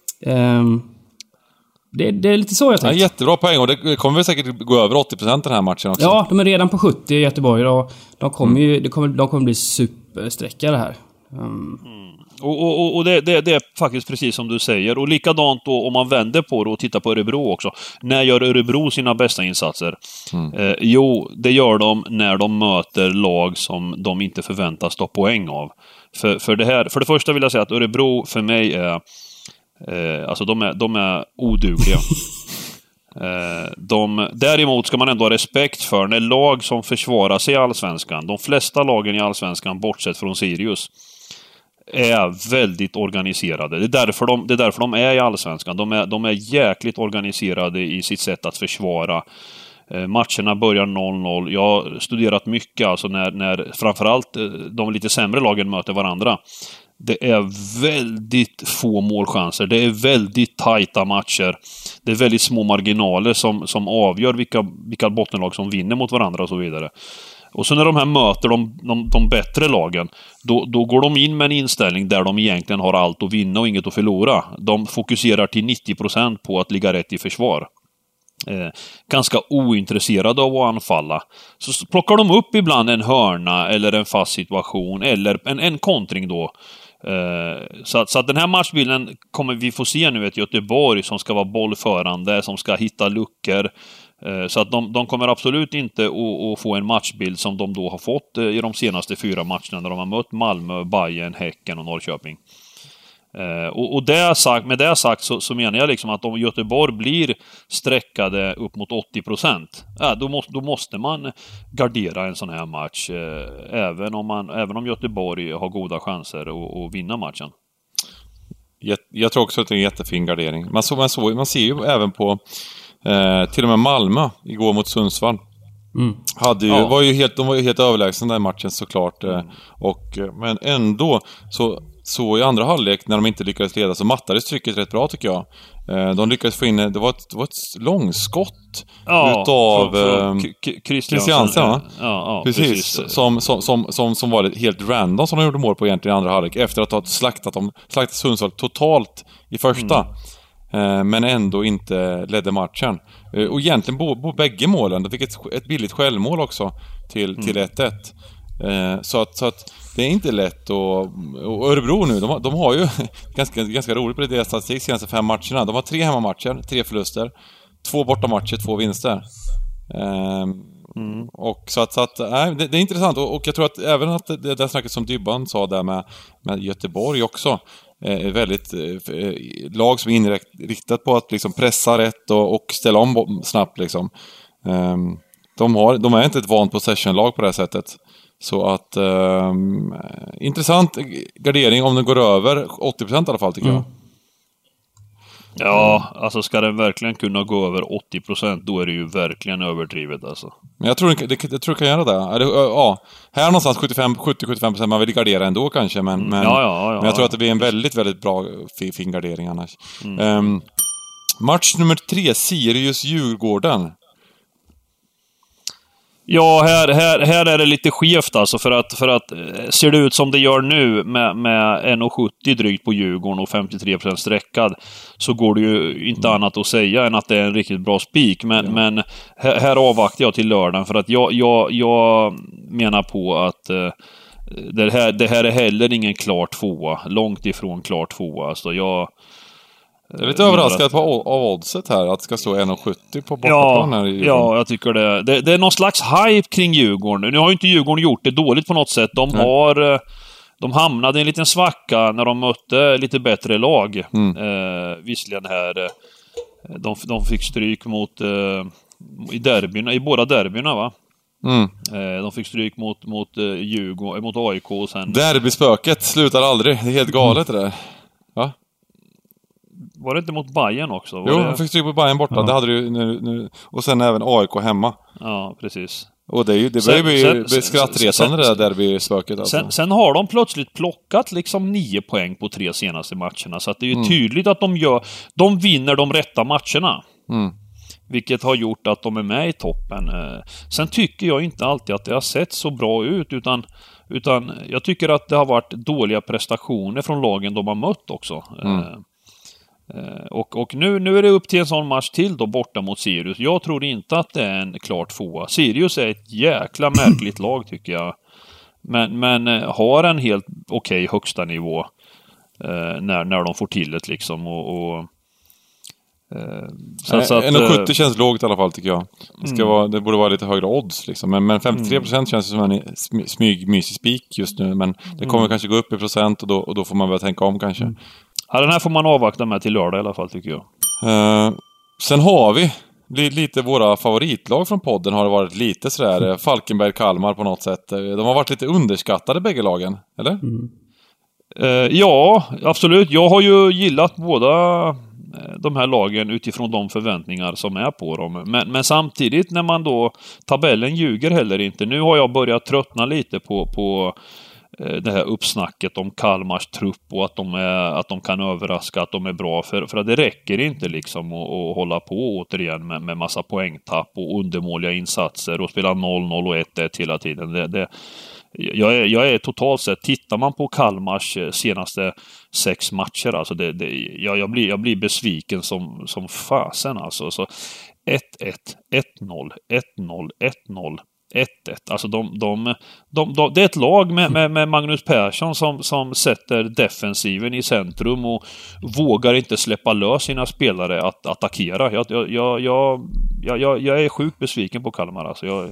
Det är lite så jag tänker. Ja, jättebra poäng och det kommer väl säkert gå över 80% den här matchen också. Ja, de är redan på 70 i Göteborg och de kommer bli supersträckare här. Och det är faktiskt precis som du säger. Och likadant då om man vänder på det och tittar på Örebro också. När gör Örebro sina bästa insatser? Jo, det gör de när de möter lag som de inte förväntas ta poäng av. För det första vill jag säga att Örebro för mig är alltså de är odugliga. Däremot ska man ändå ha respekt för när lag som försvarar sig i Allsvenskan, de flesta lagen i Allsvenskan bortsett från Sirius, är väldigt organiserade. Det är därför de är i Allsvenskan. De är jäkligt organiserade i sitt sätt att försvara. Matcherna börjar 0-0. Jag har studerat mycket alltså när framförallt de lite sämre lagen möter varandra. Det är väldigt få målchanser. Det är väldigt tajta matcher. Det är väldigt små marginaler som avgör vilka bottenlag som vinner mot varandra och så vidare. Och så när de här möter de bättre lagen, då går de in med en inställning där de egentligen har allt att vinna och inget att förlora. De fokuserar till 90% på att ligga rätt i försvar. Ganska ointresserade av att anfalla. Så plockar de upp ibland en hörna eller en fast situation eller en kontring då. Så att den här matchbilden kommer vi få se nu ett Göteborg som ska vara bollförande, som ska hitta luckor. Så att de kommer absolut inte att få en matchbild som de då har fått i de senaste 4 matcherna när de har mött Malmö, Bayern, Häcken och Norrköping. Och med det sagt så menar jag liksom att om Göteborg blir sträckade upp mot 80%, då måste man gardera en sån här match även om Göteborg har goda chanser att vinna matchen. Jag tror också att det är en jättefin gardering. Man ser ju även på till och med Malmö igår mot Sundsvall. De var ju helt överlägsna den matchen såklart. Men ändå så i andra halvlek när de inte lyckades leda så mattades trycket rätt bra tycker jag. De lyckades få in det var ett långskott utav Christiansen va? Ja, precis. Som var helt random som de gjorde mål på egentligen i andra halvlek efter att ha slaktat Sundsvall totalt i första. Men ändå inte ledde matchen. Och egentligen bägge målen. De fick ett billigt självmål också till 1-1. Så att det är inte lätt. Och Örebro nu, de har ju ganska roligt på det statistik senaste 5 matcherna. De har 3 hemmamatcher, 3 förluster, 2 bortamatcher, 2 vinster. Och så att det är intressant. Och jag tror att även att det snacket som Dybban sa där med Göteborg också är väldigt lag som är inriktat på att liksom pressa rätt och ställa om snabbt liksom. De är inte ett vant possession-lag på det här sättet. Så att intressant gardering om den går över 80% i alla fall tycker jag. Ja, alltså ska den verkligen kunna gå över 80%, då är det ju verkligen överdrivet alltså. Men jag tror det kan göra det. Ja, här någonstans 70-75% man vill gardera ändå kanske, men jag tror att det blir en väldigt, väldigt bra fin gardering annars. Match nummer 3, Sirius-Djurgården. Ja, här är det lite skevt alltså, för att ser det ut som det gör nu med 1,70 drygt på Djurgården och 53% sträckad, så går det ju inte annat att säga än att det är en riktigt bra spik. Men här avvaktar jag till lördagen, för att jag menar på att det här är heller ingen klar tvåa, långt ifrån klar tvåa. Alltså jag är lite överraskad av oddset här, att det ska stå 1,70 på bortaplan här i Djurgården. Ja, jag tycker det är någon slags hype kring Djurgården. Nu har ju inte Djurgården gjort det dåligt på något sätt. De hamnade i en liten svacka när de mötte lite bättre lag. Visserligen här. De fick stryk mot i båda derbyna, va? De fick stryk mot Djurgården, mot AIK och sen... Derbyspöket slutar aldrig. Det är helt galet det där. Va? Var det inte mot Bayern också? De fick stryk på Bayern borta. Ja. Det hade du nu. Och sen även AIK hemma. Ja, precis. Och det blir ju skrattresande det där derbyspöket alltså. Sen har de plötsligt plockat liksom 9 poäng på 3 senaste matcherna. Så att det är ju tydligt att de vinner de rätta matcherna. Vilket har gjort att de är med i toppen. Sen tycker jag inte alltid att det har sett så bra ut, utan jag tycker att det har varit dåliga prestationer från lagen de har mött också. Och nu är det upp till en sån match till då, borta mot Sirius. Jag tror inte att det är en klart tvåa. Sirius är ett jäkla märkligt lag, tycker jag. Men har en helt okej högsta nivå när de får till det liksom. Så 1,70 känns lågt i alla fall, tycker jag. Det borde vara lite högre odds liksom. Men 53% känns som en smygmysig spik just nu. Men det kommer kanske gå upp i procent, och då får man väl tänka om kanske. Ja, den här får man avvakta med till lördag i alla fall, tycker jag. Sen har vi lite våra favoritlag från podden, har det varit lite sådär Falkenberg-Kalmar på något sätt. De har varit lite underskattade, bägge lagen, eller? Ja, absolut. Jag har ju gillat båda de här lagen utifrån de förväntningar som är på dem. Men samtidigt, när man då... Tabellen ljuger heller inte. Nu har jag börjat tröttna lite på det här uppsnacket om Kalmars trupp och att de kan överraska, att de är bra. För att det räcker inte liksom att hålla på återigen med massa poängtapp och undermåliga insatser och spela 0-0 och 1-1 hela tiden. Jag är totalt sett, tittar man på Kalmars senaste 6 matcher, alltså jag blir besviken som fasen alltså. Så 1-1, 1-0, 1-0, 1-0, 1-1. Alltså det är ett lag med Magnus Persson som sätter defensiven i centrum och vågar inte släppa lös sina spelare att attackera. Jag är sjukt besviken på Kalmar alltså.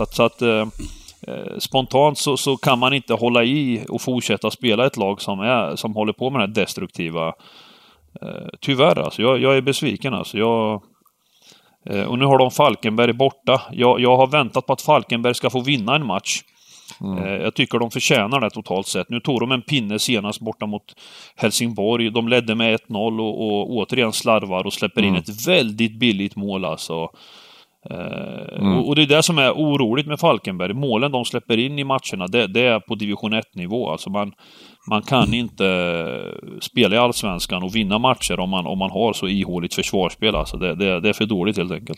Spontant så kan man inte hålla i och fortsätta spela ett lag som håller på med den här destruktiva. Tyvärr alltså. Jag är besviken alltså. Och nu har de Falkenberg borta. Jag har väntat på att Falkenberg ska få vinna en match. Jag tycker de förtjänar det totalt sett. Nu tog de en pinne senast borta mot Helsingborg. De ledde med 1-0 och återigen slarvar och släpper in ett väldigt billigt mål alltså. Och det är det som är oroligt med Falkenberg. Målen de släpper in i matcherna, det är på division 1-nivå. Alltså man kan inte spela i Allsvenskan och vinna matcher om man har så ihåligt försvarsspel. Alltså det är för dåligt helt enkelt.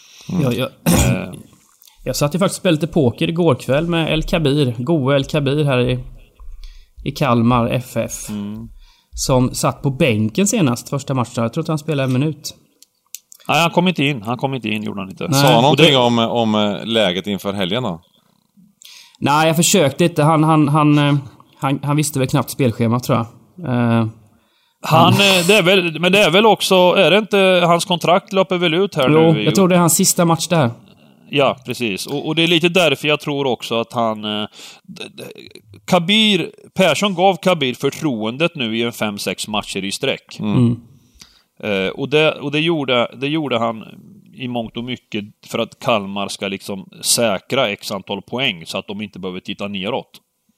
Jag satt ju faktiskt och spelade lite poker igår kväll med El Kabir, Goe El Kabir här i Kalmar FF. Som satt på bänken senast första matchen. Jag tror att han spelade en minut. Nej, han kom inte in, gjorde han inte. Sa han någonting om läget inför helgen då? Nej, jag försökte inte. Han visste väl knappt spelschema, tror jag. Det är väl också, är det inte hans kontrakt löper väl ut här nu? Jag tror det är hans sista match där. Ja, precis. Och det är lite därför jag tror också att Persson gav Kabir förtroendet nu i 5-6 matcher i sträck. Och det gjorde han i mångt och mycket för att Kalmar ska liksom säkra x antal poäng så att de inte behöver titta neråt.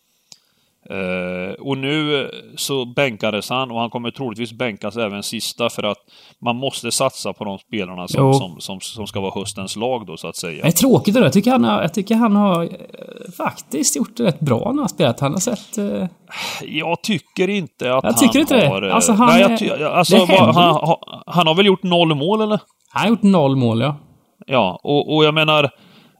Och nu så bänkades han, och han kommer troligtvis bänkas även sista, för att man måste satsa på de spelarna som ska vara höstens lag då, så att säga. Det är tråkigt det där. Jag tycker han har faktiskt gjort det rätt bra när han har spelat. Han har sett... Jag tycker inte att jag tycker inte har... det. Alltså, han har väl gjort 0 mål, eller? Han har gjort 0 mål, ja. Ja, och jag menar...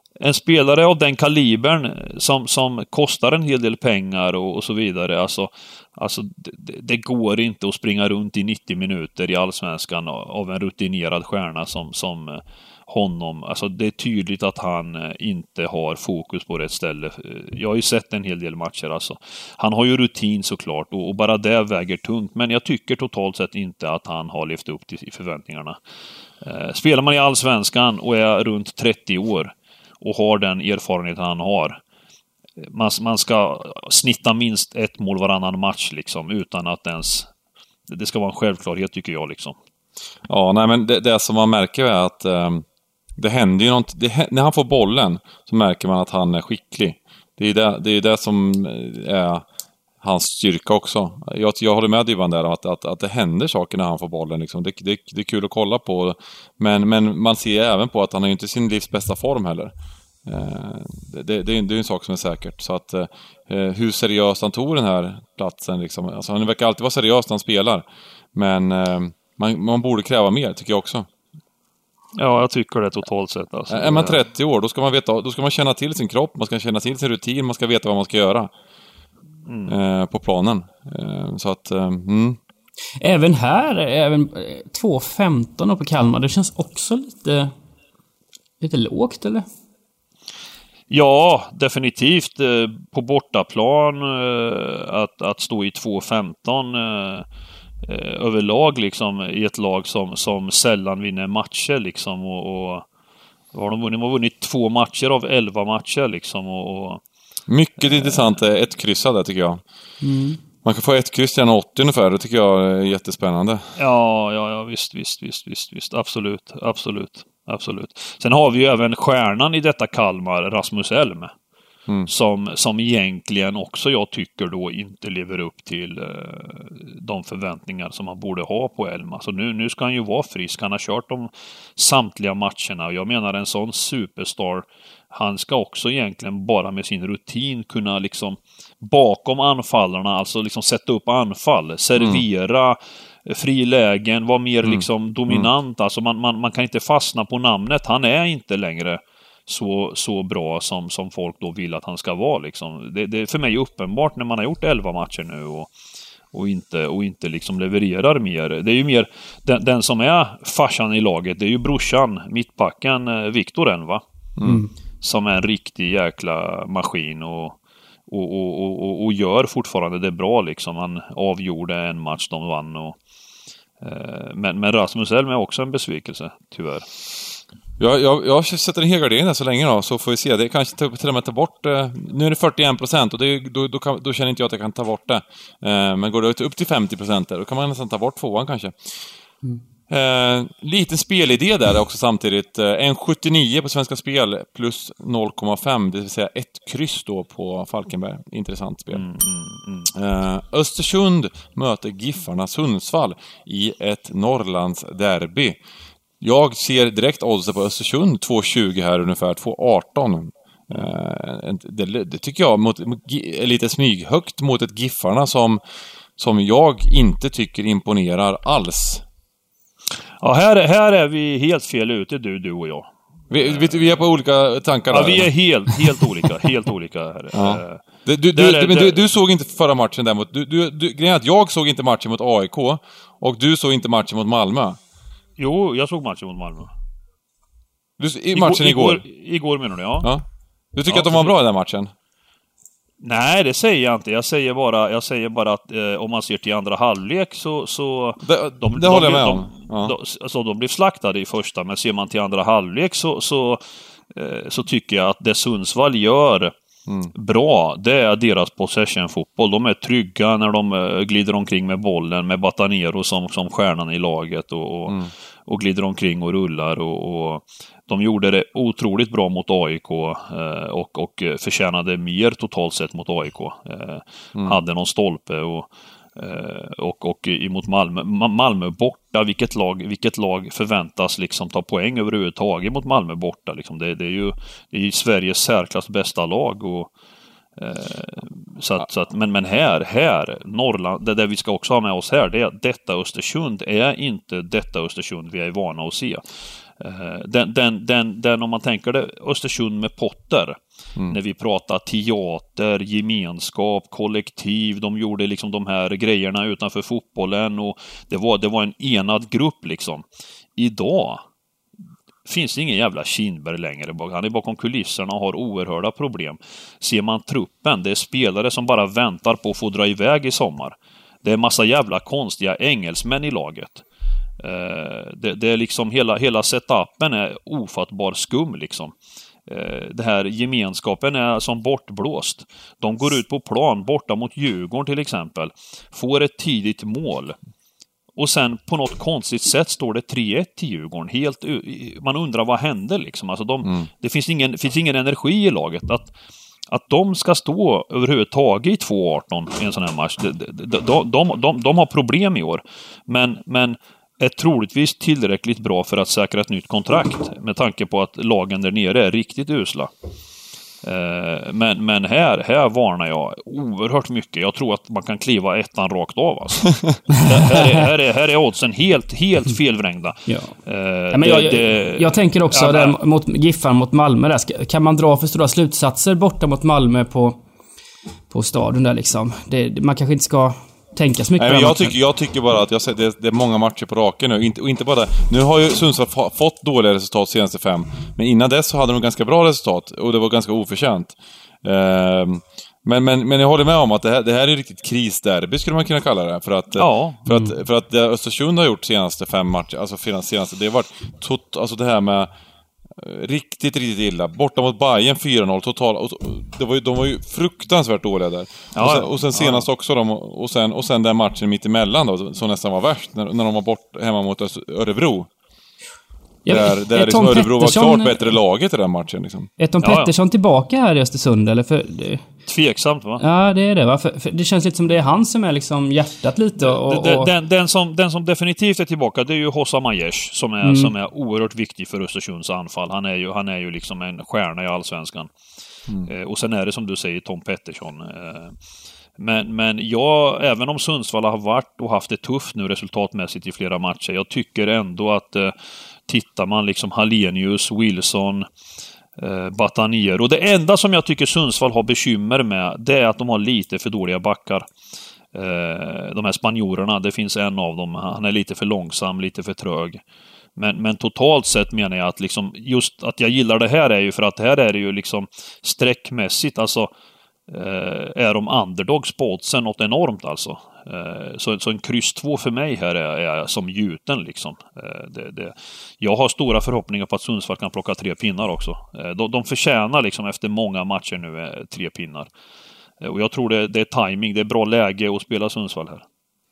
en spelare av den kalibern som kostar en hel del pengar och så vidare, alltså det går inte att springa runt i 90 minuter i Allsvenskan av en rutinerad stjärna som honom. Alltså det är tydligt att han inte har fokus på rätt ställe. Jag har ju sett en hel del matcher, alltså. Han har ju rutin såklart och bara det väger tungt, men jag tycker totalt sett inte att han har levt upp till förväntningarna. Spelar man i Allsvenskan och är runt 30 år och har den erfarenhet han har, man ska snitta minst ett mål varannan match liksom, utan att ens det ska vara en självklarhet, tycker jag liksom. Ja, nej, men det som man märker är att det händer ju något, när han får bollen så märker man att han är skicklig. Det är det som är hans styrka också. Jag håller med Ivan där att det händer saker när han får bollen liksom. Det är kul att kolla på, men man ser även på att han har ju inte sin livs bästa form heller. Det är en sak som är säkert. Så att hur seriöst han tog den här platsen liksom. Alltså, han verkar alltid vara seriös när han spelar, men man borde kräva mer, tycker jag också. Ja, jag tycker det totalt sett alltså. Är man 30 år, då ska man känna till sin kropp, man ska känna till sin rutin, man ska veta vad man ska göra på planen. Så att Även här, även 2.15 på Kalmar, det känns också lite lågt, eller? Ja, definitivt. På bortaplan att stå i 2.15 överlag liksom, i ett lag som sällan vinner matcher liksom, och har de vunnit 2 matcher av 11 matcher liksom, och mycket intressant ett kryssade, tycker jag. Man kan få ett kryss i 80 ungefär, det tycker jag är jättespännande. Ja, visst. Absolut. Sen har vi ju även stjärnan i detta Kalmar, Rasmus Elm. Som egentligen också, jag tycker då, inte lever upp till de förväntningar som man borde ha på Elm. Alltså nu ska han ju vara frisk. Han har kört de samtliga matcherna. Och jag menar, en sån superstar, han ska också egentligen bara med sin rutin kunna liksom bakom anfallarna, alltså liksom sätta upp anfall, servera frilägen, vara mer liksom dominant. Alltså man kan inte fastna på namnet. Han är inte längre så bra som folk då vill att han ska vara liksom. Det är för mig uppenbart när man har gjort 11 matcher nu och inte liksom levererar mer. Det är ju mer den som är farsan i laget, det är ju brorsan, mittbacken Viktor än, va? Som är en riktig jäkla maskin och gör fortfarande det bra liksom. Han avgjorde en match de vann men Rasmus Elm är också en besvikelse, tyvärr. Jag sätter en helgardering så länge då, så får vi se. Det kanske till och med ta bort. Nu är det 41% och då känner inte jag att jag kan ta bort det. Men går det upp till 50% där, då kan man nästan ta bort 2an kanske. Liten spelidé där också samtidigt. 1,79 på Svenska Spel plus 0,5, det vill säga ett kryss då på Falkenberg. Intressant spel. Östersund möter Giffarna Sundsvall i ett Norrlands derby. Jag ser direkt oddset på Östersund 2,20 här ungefär, 2,18. Det tycker jag är lite smyghögt mot ett Giffarna som jag inte tycker imponerar alls. Ja, här är vi helt fel ute, du och jag. Vi är på olika tankar. Ja, vi är helt olika här. Ja. Du såg inte förra matchen däremot. Grejen är att jag såg inte matchen mot AIK och du såg inte matchen mot Malmö. Jo, jag såg matchen mot Malmö. Matchen igår? Igår menar du, ja. Du tycker att de var bra i den matchen? Nej, det säger jag inte. Jag säger bara att om man ser till andra halvlek så det håller jag med om. Så de blev slaktade i första, men ser man till andra halvlek så tycker jag att det Sundsvall gör bra, det är deras possession-fotboll. De är trygga när de glider omkring med bollen, med Batanero som stjärnan i laget och glider omkring och rullar och de gjorde det otroligt bra mot AIK och förtjänade mer totalt sett mot AIK. Hade någon stolpe och emot Malmö borta, vilket lag förväntas liksom ta poäng överhuvudtaget mot Malmö borta liksom. Det är ju Sveriges särklass bästa lag men här Norrland, det där vi ska också ha med oss här, detta Östersund är inte detta Östersund vi är vana att se. Den om man tänker det, Östersund med Potter, när vi pratar teater, gemenskap, kollektiv, de gjorde liksom de här grejerna utanför fotbollen, och det var en enad grupp liksom. Idag finns det ingen jävla Kindberg längre. Han är bakom kulisserna och har oerhörda problem. Ser man truppen, det är spelare som bara väntar på att få dra iväg i sommar. Det är massa jävla konstiga engelsmän i laget. Det är liksom hela setupen är ofattbar skum liksom. Det här gemenskapen är som bortblåst. De går ut på plan borta mot Djurgården till exempel, får ett tidigt mål, och sen på något konstigt sätt står det 3-1 till Djurgården. Man undrar vad hände liksom. Alltså det finns ingen energi i laget. Att de ska stå överhuvudtaget i 2-18 i en sån här match. De har problem i år. Men är troligtvis tillräckligt bra för att säkra ett nytt kontrakt, med tanke på att lagen där nere är riktigt usla. Men här varnar jag oerhört mycket. Jag tror att man kan kliva ettan rakt av alltså. här är oddsen helt felvrängda. Ja. Jag tänker också där, mot Giffan mot Malmö där, kan man dra för stora slutsatser borta mot Malmö på stadion där liksom. Man kanske inte ska tänka så mycket. Nej, jag tycker bara att det är många matcher på raken nu, och inte bara det. Nu har ju Sundsvall fått dåliga resultat senaste 5, men innan dess så hade de ganska bra resultat, och det var ganska oförtjänt. Men jag håller med om att det här är riktigt krisderby, skulle man kunna kalla det, för att det Östersund har gjort senaste 5 matcher, alltså senaste, det har varit alltså det här med riktigt illa. Borta mot Bayern 4-0 total. De var ju fruktansvärt dåliga där. Och sen senast också och sen den matchen mitt emellan då, som nästan var värst, när de var bort hemma mot Örebro. Där liksom Örebro var klart bättre laget i den matchen liksom. Är Tom Pettersson tillbaka här i Östersund eller? Tveksamt, va? Ja, det är det, va? För det känns lite som det är han som är liksom hjärtat lite Den som definitivt är tillbaka, det är ju Hossa Majesh som är oerhört viktig för Östersunds anfall. Han är ju liksom en stjärna i allsvenskan. Och sen är det som du säger Tom Pettersson. Men jag, även om Sundsvall har varit och haft det tufft nu resultatmässigt i flera matcher, jag tycker ändå att tittar man liksom Hallenius, Wilson, Batanier, och det enda som jag tycker Sundsvall har bekymmer med, det är att de har lite för dåliga backar. De här spanjorerna, det finns en av dem, han är lite för långsam, lite för trög. Men totalt sett menar jag att liksom, just att jag gillar det här är ju för att här är det ju liksom sträckmässigt, alltså är de underdogs på oddsen något enormt alltså. Så en kryss 2 för mig här är som gjuten liksom. Jag har stora förhoppningar på att Sundsvall kan plocka 3 pinnar också. De förtjänar liksom efter många matcher nu 3 pinnar. Och jag tror det är timing, det är bra läge att spela Sundsvall här.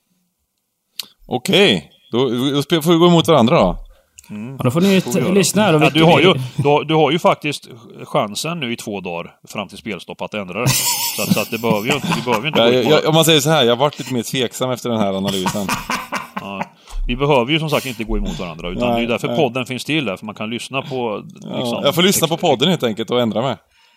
Okej, då får vi gå emot varandra då. Ja, då får ni lyssna här. Du har ju faktiskt chansen nu i 2 dagar fram till spelstopp att ändra det. Så att det behöver ju inte om man säger så här, jag har varit lite mer tveksam efter den här analysen. Ja, vi behöver ju som sagt inte gå emot varandra, utan det är därför podden finns till där, för man kan lyssna på liksom, jag får lyssna på podden helt enkelt och ändra mig.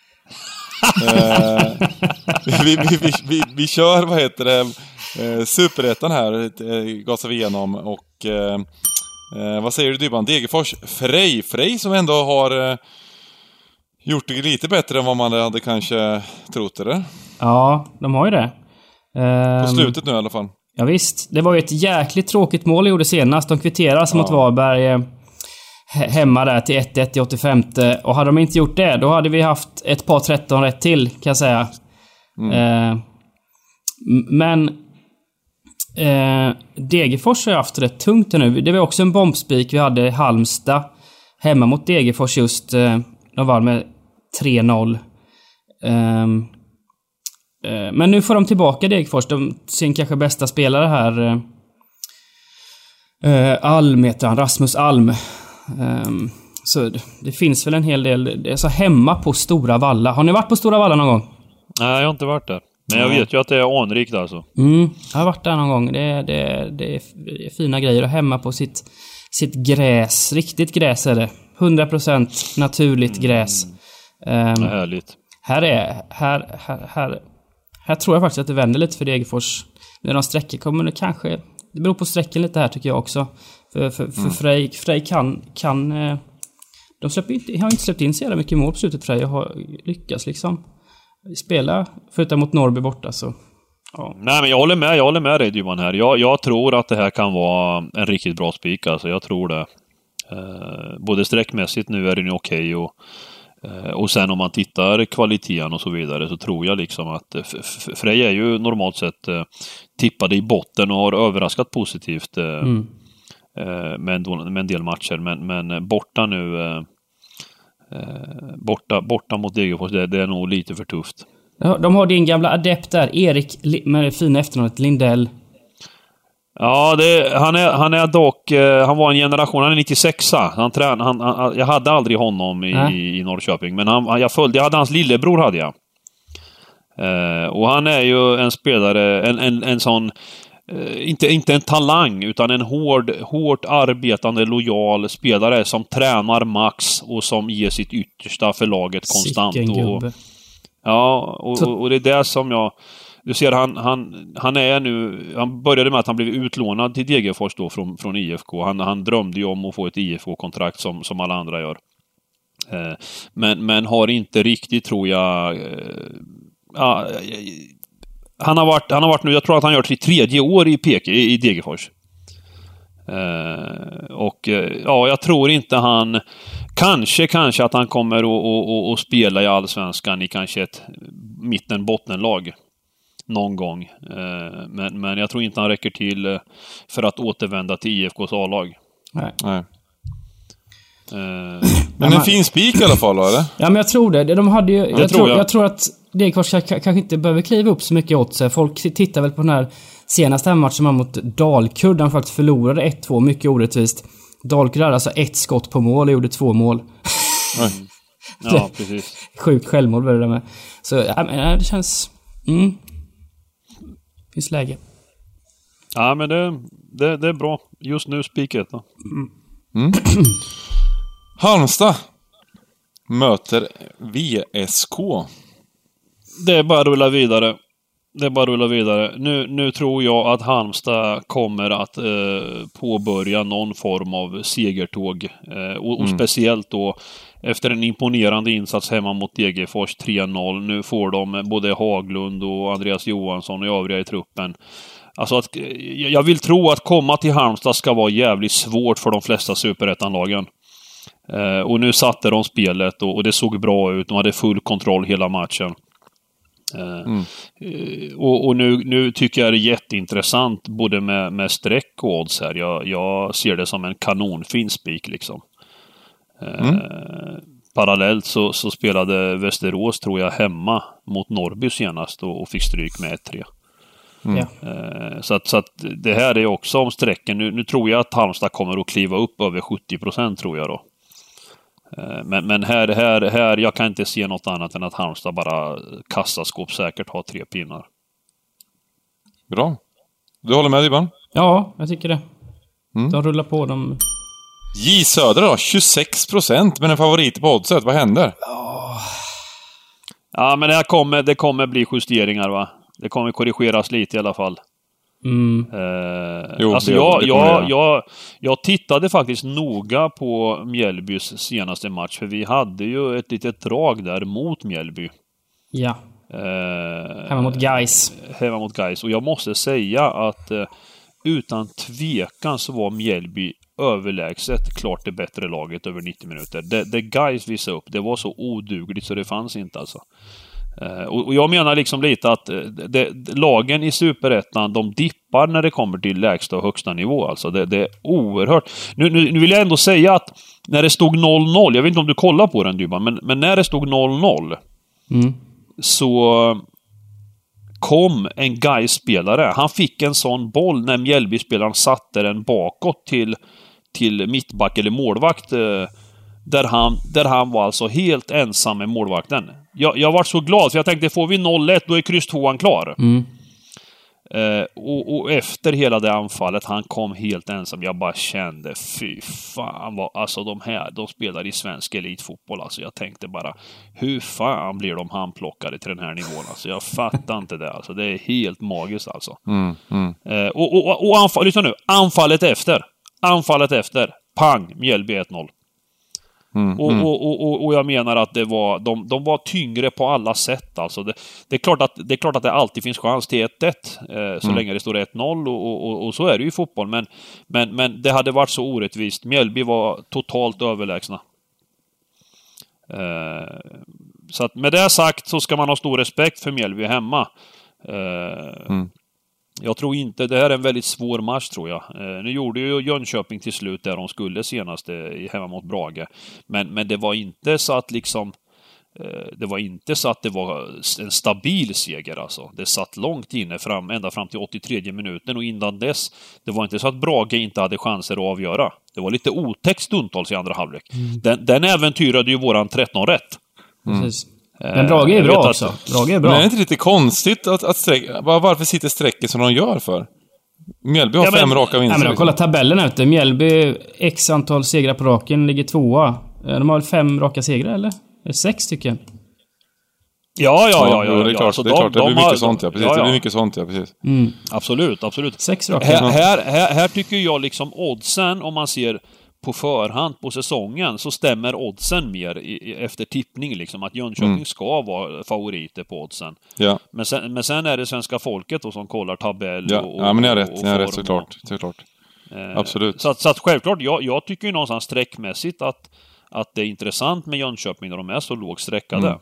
Vi kör, vad heter det, Superettan här, gasar vi igenom, och vad säger du Dybban? Degerfors, Frej som ändå har gjort det lite bättre än vad man hade kanske trott, eller? Ja, de har ju det. På slutet nu i alla fall. Ja visst, det var ju ett jäkligt tråkigt mål de gjorde senast. De kvitteras mot Varberg hemma där till 1-1 i 85. Och hade de inte gjort det, då hade vi haft ett par 13 rätt till, kan jag säga. Men Degerfors har haft rätt tungt nu. Det var också en bombspik. Vi hade Halmstad hemma mot Degerfors just. De var med 3-0. Men nu får de tillbaka Degerfors. Sin kanske bästa spelare här. Alm heter han. Rasmus Alm. Så det finns väl en hel del. Det är så hemma på Stora Valla. Har ni varit på Stora Valla någon gång? Nej, jag har inte varit där. Men jag vet ju att det är anrikt alltså. Jag har varit där någon gång. Det är fina grejer. Och hemma på sitt gräs. Riktigt gräs är det. 100% naturligt gräs. Härligt. Här tror jag faktiskt att det vänder lite för Degerfors. När de sträcker kommer det kanske det beror på sträcken lite här tycker jag också. För Frej kan de har inte släppt in så jävla mycket mål på slutet. Frej har lyckats liksom spela förutom mot Norrby borta så. Ja. Nej, men jag håller med dig Dybban här. Jag tror att det här kan vara en riktigt bra spik alltså. Jag tror det. Både sträckmässigt nu är det nu okej och sen om man tittar kvaliteten och så vidare så tror jag liksom att Frej är ju normalt sett tippade i botten och har överraskat positivt med en del matcher. Men borta nu borta mot Degerfors, det är nog lite för tufft. Ja, de har din gamla adept där, Erik med det fina efternamnet Lindell. Ja, han är dock... Han var en generation... Han är 96a. Jag hade aldrig honom i Norrköping. Men jag hade hans lillebror hade jag. Och han är ju en spelare... En sån... Inte en talang, utan en hårt arbetande, lojal spelare som tränar max och som ger sitt yttersta för laget konstant. Och det är det som jag... Du ser, han är nu... Han började med att han blev utlånad till Degerfors då från IFK. Han drömde ju om att få ett IFK-kontrakt som alla andra gör. Men har inte riktigt, tror jag... Han har varit nu... Jag tror att han gör sitt 3:e år i Degerfors. Jag tror inte han... Kanske att han kommer att spela i Allsvenskan i kanske ett mitten-bottenlag någon gång. Men jag tror inte han räcker till för att återvända till IFKs A-lag. Nej. Men en fin spik i alla fall, eller? Ja, men jag tror det. De hade ju, jag tror att Degerfors kanske inte behöver kliva upp så mycket åt sig. Folk tittar väl på den här senaste matchen mot Dalkurd. Han faktiskt förlorade 1-2, mycket orättvist. Dalkurd hade alltså 1 skott på mål och gjorde 2 mål. Ja, precis. Sjukt självmål var det där med. Så det känns... Finns läge. Ja, men det är bra. Just nu spiket då. Halmstad möter VSK. Det är bara att rulla vidare. Nu tror jag att Halmstad kommer att påbörja någon form av segertåg. Och speciellt då efter en imponerande insats hemma mot Degerfors 3-0. Nu får de både Haglund och Andreas Johansson och övriga i truppen. Alltså att jag vill tro att komma till Halmstad ska vara jävligt svårt för de flesta superettanlagen. Och nu satte de spelet och det såg bra ut. De hade full kontroll hela matchen. Och nu tycker jag det är jätteintressant både med streck och odds här. Jag ser det som en kanonfin spik liksom. Parallellt så spelade Västerås, tror jag, hemma mot Norrby senast och fick stryk med 1-3. Så att det här är också om strecken. Nu tror jag att Halmstad kommer att kliva upp över 70%, tror jag då. Men här jag kan inte se något annat än att Halmstad bara kassaskåp säkert har 3 pinnar. Bra. Du håller med, Ivan? Ja, jag tycker det. De rullar på dem. J Södra då, 26%, men en favorit på oddset. Vad händer? Ja, men det kommer bli justeringar, va? Det kommer korrigeras lite i alla fall. Alltså jag tittade faktiskt noga på Mjällbys senaste match, för vi hade ju ett litet drag där mot Mjällby. Ja. Hemma mot Gais. Och jag måste säga att utan tvekan så var Mjällby överlägset klart det bättre laget över 90 minuter. Det Gais visade upp, det var så odugligt så det fanns inte alltså. Och jag menar liksom lite att lagen i Superettan, de dippar när det kommer till lägsta och högsta nivå. Alltså det är oerhört. Nu vill jag ändå säga att när det stod 0-0, jag vet inte om du kollar på den, Dybban, men när det stod 0-0 så kom en Gais-spelare. Han fick en sån boll när Mjällby-spelaren satte den bakåt till mittback eller målvakt, där han var alltså helt ensam med målvakten. Jag var så glad, för jag tänkte, får vi 0-1 då är kryss 2 klar. Och efter hela det anfallet, han kom helt ensam. Jag bara kände, fy fan, alltså de spelar i svensk elitfotboll. Alltså jag tänkte bara, hur fan blir de handplockade till den här nivån? Alltså jag fattar inte det. Alltså det är helt magiskt alltså. Och lyssna nu, anfallet efter. Pang, Mjällby 1-0. Och jag menar att de var tyngre på alla sätt. Alltså det är klart att det alltid finns chans till 1-1 så länge det står 1-0 och så är det ju i fotboll. Men det hade varit så orättvist. Mjällby var totalt överlägsna. Så att med det sagt så ska man ha stor respekt för Mjällby hemma. Jag tror inte, det här är en väldigt svår match tror jag. Nu gjorde ju Jönköping till slut där de skulle senast hemma mot Brage. Men det var inte så att liksom det var en stabil seger alltså. Det satt långt inne ända fram till 83 minuten och innan dess det var inte så att Brage inte hade chanser att avgöra. Det var lite otäckt stundtals i andra halvlek. Den äventyrade ju våran 13 rätt. Precis. Men Brage är bra också. Brage är bra. Men är det inte lite konstigt att varför sitter strecket som de gör för? Mjällby har 5 raka vinster. Men kolla tabellen ute. Mjällby x antal segrar på raken, ligger 2. De har väl 5 raka segrar eller? 6 tycker jag. Ja. Det är klart. Alltså, det blir mycket sånt, ja. Precis. Det blir mycket sånt, ja. Precis. Absolut. 6 raka. Här tycker jag liksom oddsen, om man ser på förhand på säsongen, så stämmer oddsen mer efter tippning liksom, att Jönköping ska vara favoriter på oddsen. Ja. Men sen är det svenska folket då som kollar tabell men ni har rätt såklart. Absolut. Så att självklart, jag tycker ju någonstans sträckmässigt att det är intressant med Jönköping när de är så lågt sträckade.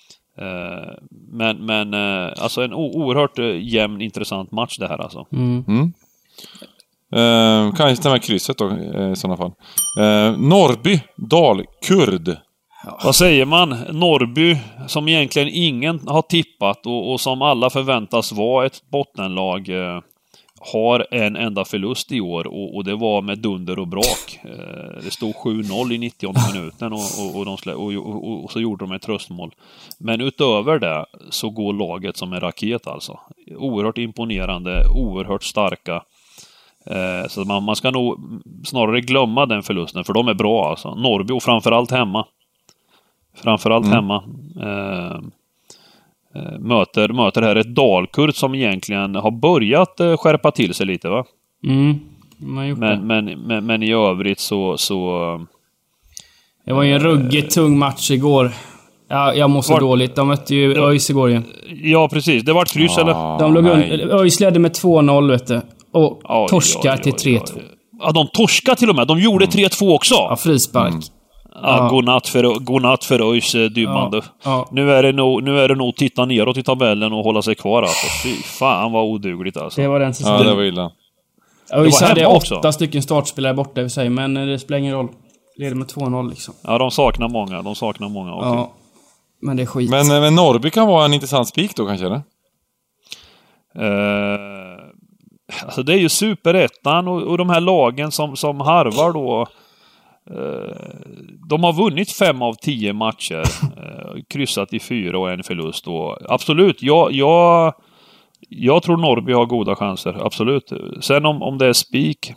Men alltså en oerhört jämn, intressant match det här alltså. Kanske det här krysset då i sådana fall. Norrby, Dal, Kurd. Vad säger man? Norrby, som egentligen ingen har tippat och som alla förväntas vara ett bottenlag, har en enda förlust i år och det var med dunder och brak. Det stod 7-0 i 90:e minuten och så gjorde de ett tröstmål. Men utöver det så går laget som en raket alltså. Oerhört imponerande, oerhört starka. Så man ska nog snarare glömma den förlusten, för de är bra alltså. Norrby, och framförallt hemma. Möter här ett Dalkurd som egentligen har börjat skärpa till sig lite, va? Men i övrigt så det var ju en ruggigt tung match igår. Jag mår så dåligt. De mötte ju ÖIS igår igen. Ja, precis. Det var ett kryss, eller? De låg ÖIS ledde med 2-0, vet du. Och torskar till 3-2. Ja, de torskar till och med. De gjorde 3-2 också. Ja, frispark. Godnatt för ÖIS dymmande. Nu är det nog titta neråt i tabellen och hålla sig kvar alltså. Fy fan vad odugligt alltså. Det var den säsongen. Ja, det var illa. ÖIS hade 8 stycken startspelare borta i och för sig, men det spelar ingen roll. Leder med 2-0 liksom. Ja, de saknar många. Okay. Ja, men det är skit. Men Norrby kan vara en intressant spik då kanske, eller? Alltså det är ju superettan och de här lagen som harvar då, de har vunnit 5 av 10 matcher, kryssat i 4 och en förlust och absolut, jag tror Norrby har goda chanser, absolut. Sen om det är spik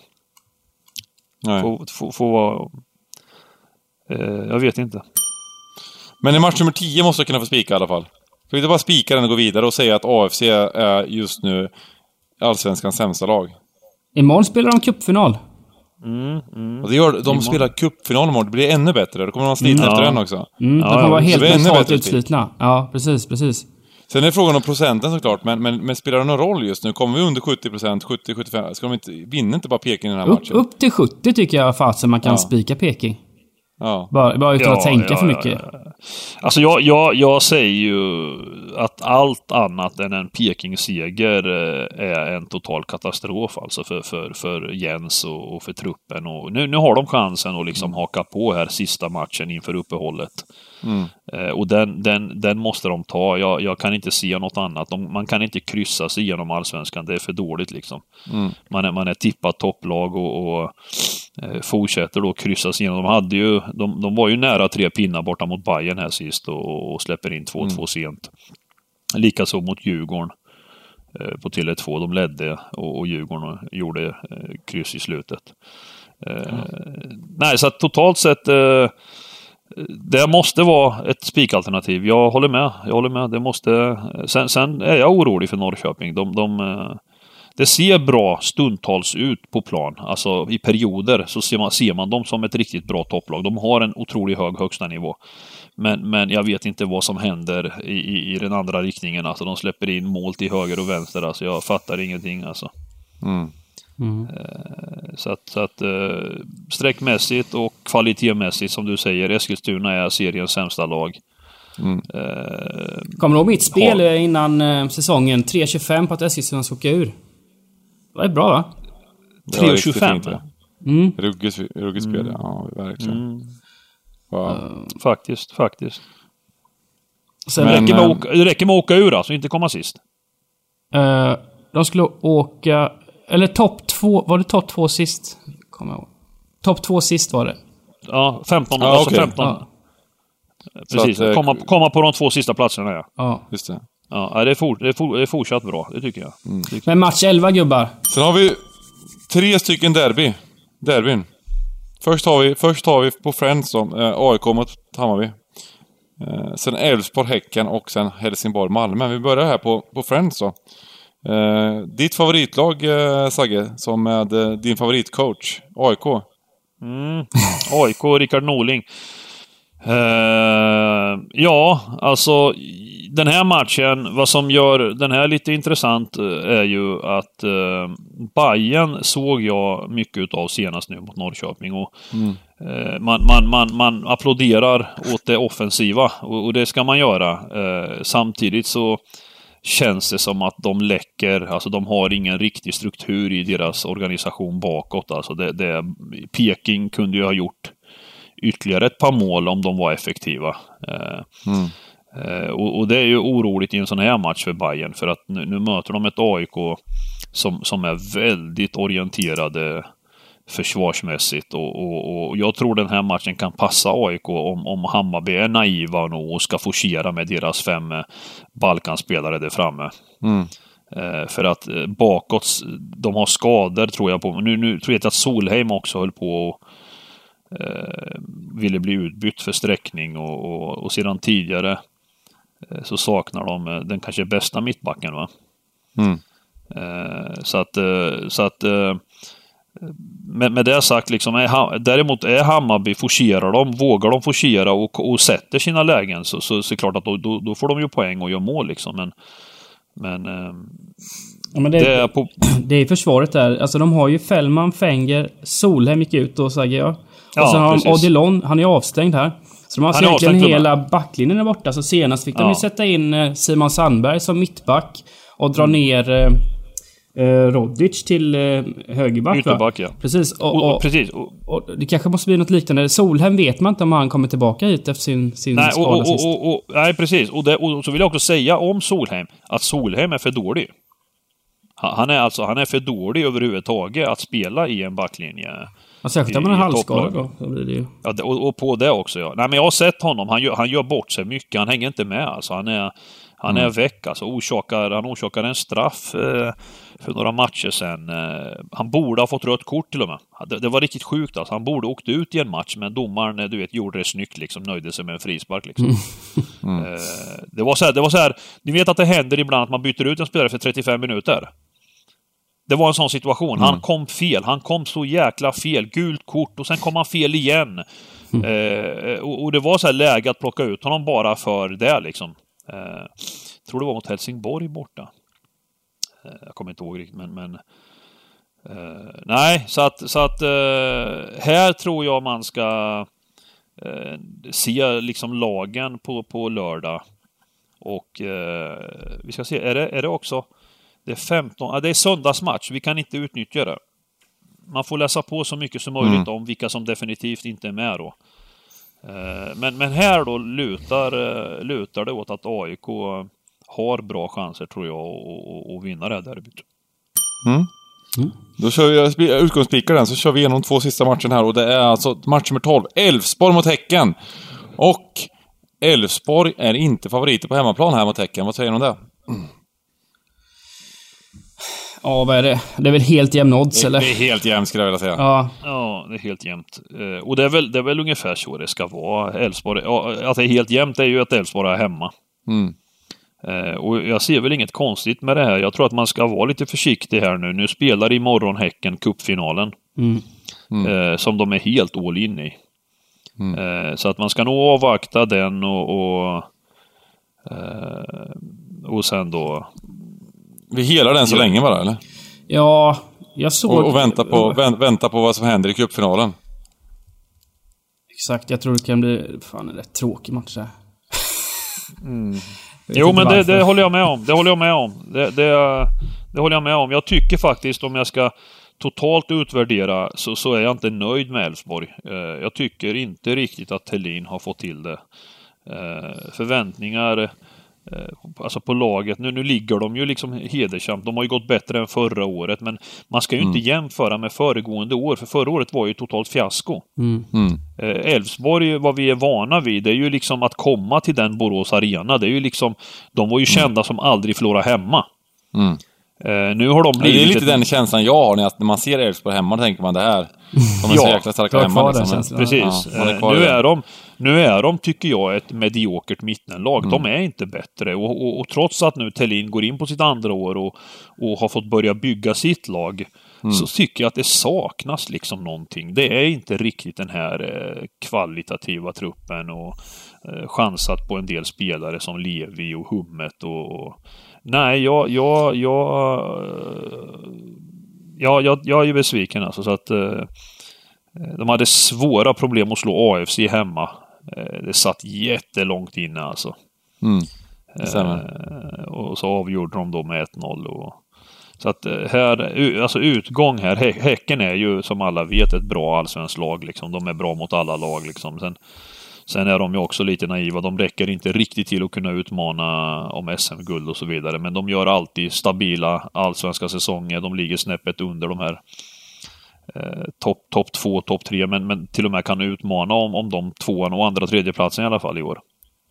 får jag vet inte. Men i match nummer 10 måste jag kunna få spika i alla fall. Ska vi inte bara spika den och gå vidare och säga att AFC är just nu Allsvenskans sämsta lag? Imorgon spelar de cupfinal. Och det gör, de spelar cupfinal imorgon. Det blir ännu bättre. Då kommer de slita efter den också. De kommer vara helt mentalt utslitna. Ja, precis. Sen är frågan om procenten såklart. Men spelar det någon roll just nu? Kommer vi under 70%, 70-75%? Ska de inte vinna inte bara Peking i den här matchen? Upp till 70 tycker jag fasen man kan spika Peking. Ja. Bara utan att tänka för mycket. Alltså jag säger ju att allt annat än en Peking-seger är en total katastrof alltså för Jens och för truppen. Och nu har de chansen att liksom haka på här sista matchen inför uppehållet. Och den måste de ta. Jag kan inte se något annat. Man kan inte kryssa sig igenom Allsvenskan. Det är för dåligt liksom. Man är tippat topplag och fortsätter då kryssa sig igenom. De var ju nära 3 pinnar borta mot Bayern här sist och släpper in 2-2 sent. Likaså mot Djurgården. på Tele2. De ledde och Djurgården gjorde kryss i slutet. Nej, så att totalt sett det måste vara ett spikalternativ. Jag håller med. Det måste. Sen är jag orolig för Norrköping. Det ser bra stundtals ut på plan. Alltså i perioder så ser man dem som ett riktigt bra topplag. De har en otroligt hög högsta nivå. Men jag vet inte vad som händer i den andra riktningen. Alltså de släpper in mål till höger och vänster. Alltså jag fattar ingenting alltså. Så att sträckmässigt och kvalitetmässigt som du säger, Eskilstuna är seriens sämsta lag. Kommer du ihåg mitt spel innan säsongen? 3.25 på att Eskilstuna ska åka ur. Det var bra, va? 3.25? Ruggigt spel, ja, verkligen. Faktiskt. Sen det räcker med att åka ur alltså, inte komma sist. De skulle åka... Eller topp 2... Var det topp 2 sist? Kommer jag ihåg. Topp 2 sist var det. Ja, 15. Alltså okay. 15. Ja. Precis, att, komma på de 2 sista platserna, ja. Just det. Ja, det är fortsatt bra, det tycker jag. Men match 11, gubbar. Sen har vi 3 stycken derbyn. Först har vi på Friends AIK mot Hammarby. Sen Elfsborg, Häcken och sen Helsingborg, Malmö. Vi börjar här på Friends då. Ditt favoritlag, Sagge, som är din favoritcoach, AIK. AIK och Rickard Norling. Ja, alltså den här matchen, vad som gör den här lite intressant är ju att Bayern såg jag mycket av senast nu mot Norrköping och man applåderar åt det offensiva och det ska man göra. Samtidigt så känns det som att de läcker, alltså de har ingen riktig struktur i deras organisation bakåt. Alltså Peking kunde ju ha gjort ytterligare ett par mål om de var effektiva. Och det är ju oroligt i en sån här match för Bayern, för att nu möter de ett AIK som är väldigt orienterade försvarsmässigt och jag tror den här matchen kan passa AIK om Hammarby är naiva och ska forcera med deras 5 Balkanspelare där framme. För att bakåt, de har skador tror jag på. Nu tror jag att Solheim också höll på och ville bli utbytt för sträckning och sedan tidigare så saknar de den kanske bästa mittbacken, va? Så att med det sagt liksom, däremot är Hammarby, vågar de forcera och sätter sina lägen så är det klart att då får de ju poäng och gör mål liksom, men det är försvaret där. Alltså de har ju Fällman, Fenger, Solheim gick ut och sa ja. Och sen har de Odilon, han är avstängd här. Så de har egentligen hela backlinjen där borta. Så senast fick de ju sätta in Simon Sandberg som mittback och dra ner Rodic till högerback. Ytterback, ja. Precis. Precis. Och det kanske måste bli något liknande. Solheim vet man inte om han kommer tillbaka hit efter sin skada sist. Nej, precis. Och så vill jag också säga om Solheim att Solheim är för dålig. Han är för dålig överhuvudtaget att spela i en backlinje. Ja, särskilt om man är halvskadad då. Så blir det ju. Ja, och på det också, ja. Nej, men jag har sett honom. Han gör bort sig mycket. Han hänger inte med. Alltså, han är väck. Alltså, han orsakar en straff för några matcher sedan. Han borde ha fått rött kort till och med. Det var riktigt sjukt. Alltså. Han borde ha åkt ut i en match, men domaren, gjorde det snyggt. Liksom, nöjde sig med en frispark. Liksom. Det var så här. Ni vet att det händer ibland att man byter ut en spelare för 35 minuter. Det var en sån situation. Han kom fel. Han kom så jäkla fel. Gult kort och sen kom han fel igen. Och det var så här läge att plocka ut honom bara för det liksom. Tror det var mot Helsingborg borta. Jag kommer inte ihåg riktigt, men nej, så att här tror jag man ska se liksom lagen på lördag. Och vi ska se, är det också det är 15, det är söndagsmatch. Vi kan inte utnyttja det. Man får läsa på så mycket som möjligt om vilka som definitivt inte är med då. Men här då lutar det åt att AIK har bra chanser, tror jag, att vinna det här derbyt. Då kör vi utgångspikar den, så kör vi igenom 2 sista matchen här, och det är alltså match nummer 12, Elfsborg mot Häcken. Och Elfsborg är inte favoriter på hemmaplan här mot Häcken. Vad säger du om det? Ja, vad är det? Det är väl helt jämn odds, eller? Det är helt jämnt, skulle jag vilja säga. Ja, det är helt jämnt. Och det är väl ungefär så det ska vara. Elfsborg, att det är helt jämnt är ju att Elfsborg är hemma. Och jag ser väl inget konstigt med det här. Jag tror att man ska vara lite försiktig här nu. Nu spelar imorgon Häcken cupfinalen. Som de är helt all in i. Så att man ska nog avvakta den och sen då... Vi helar den så länge bara, eller? Ja, jag såg... Och vänta på vad som händer i cupfinalen. Exakt, jag tror det kan bli... Fan, en rätt tråkig match där. Jo, men det håller jag med om. Det håller jag med om. Jag tycker faktiskt, om jag ska totalt utvärdera, så är jag inte nöjd med Elfsborg. Jag tycker inte riktigt att Thelin har fått till det. Förväntningar alltså på laget. Nu ligger de ju liksom hedersamt. De har ju gått bättre än förra året, men man ska ju inte jämföra med föregående år, för förra året var ju totalt fiasko. Elfsborg, vad vi är vana vid, det är ju liksom att komma till den Borås Arena. Det är ju liksom, de var ju kända som aldrig förlora hemma. Nu har de blivit... Det är lite den känslan jag har när man ser Elfsborg hemma, då tänker man det här. De är så jäkla starka hemma. Liksom. Precis. Nu är de, tycker jag, ett mediokert mittenlag. De är inte bättre. Och trots att nu Thelin går in på sitt andra år och har fått börja bygga sitt lag, så tycker jag att det saknas liksom någonting. Det är inte riktigt den här kvalitativa truppen och chansat på en del spelare som Levi och Hummet och... Nej, jag är ju besviken alltså, så att de hade svåra problem att slå AFC hemma. Det satt jättelångt inne alltså. Och så avgjorde de då med 1-0 och så att här, alltså utgång här, Häcken är ju som alla vet ett bra allsvenskt lag liksom. De är bra mot alla lag liksom. Sen är de ju också lite naiva. De räcker inte riktigt till att kunna utmana om SM-guld och så vidare. Men de gör alltid stabila allsvenska säsonger. De ligger snäppet under de här topp 2, topp 3. Men till och med kan utmana om de tvåan och andra tredje platsen i alla fall i år.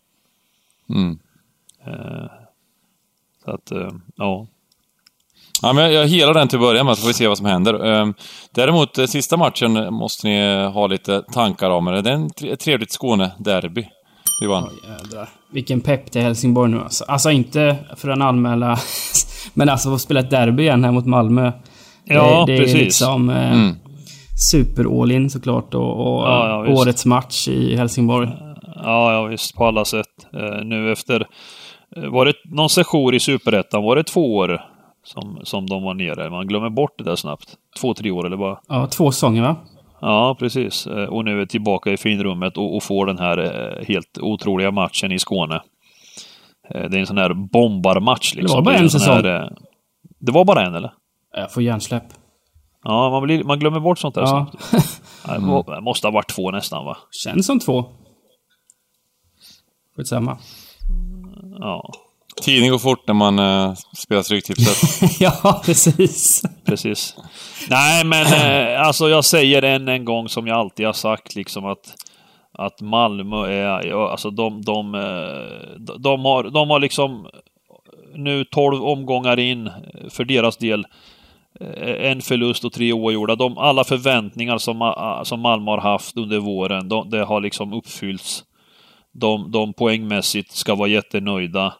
Så att, ja. Ja, men jag helar den till att börja med, så får vi se vad som händer. Däremot, sista matchen måste ni ha lite tankar om. Det är ett trevligt Skåne-derby. Vilken pepp till Helsingborg nu alltså. Alltså inte för den anmäla men alltså att spela ett derby igen här mot Malmö. Ja, det precis. Är liksom super all in såklart och årets match i Helsingborg. Ja, visst, på alla sätt. Nu efter var det någon session i Superettan, var det 2 år som de var nere. Man glömmer bort det där snabbt. 2-3 år eller bara. Ja, 2 säsonger va? Ja, precis. Och nu är tillbaka i finrummet och får den här helt otroliga matchen i Skåne. Det är en sån här bombarmatch liksom. Det var bara en säsong. Det var bara en, eller? Jag får hjärnsläpp. Ja, man glömmer bort sånt där. Ja. Det måste ha varit 2 nästan, va? Känns som 2. Skitsamma. Ja. Tiden går fort när man spelar Stryktipset. Ja, precis. Nej, men alltså jag säger en gång som jag alltid har sagt liksom att Malmö är alltså de har liksom nu 12 omgångar in för deras del, en förlust och 3 oavgjorda. Alla förväntningar som Malmö har haft under våren, det har liksom uppfyllts. De poängmässigt ska vara jättenöjda.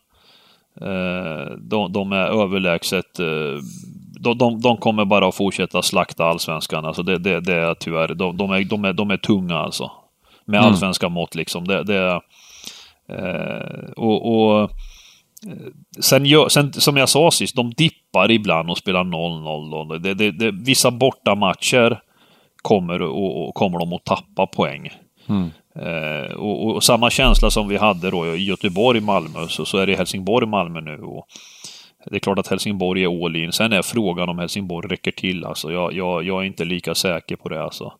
De är överlägset. De kommer bara att fortsätta slakta allsvenskan. Alltså det är tyvärr. De är tunga alltså. Med allsvenska mått liksom. Sen som jag sa sist, de dippar ibland och spelar 0-0. Vissa borta matcher kommer de att tappa poäng. Och samma känsla som vi hade då i Göteborg-Malmö, så är det Helsingborg-Malmö nu. Och det är klart att Helsingborg är all in. Sen är frågan om Helsingborg räcker till. Alltså, jag är inte lika säker på det. Alltså.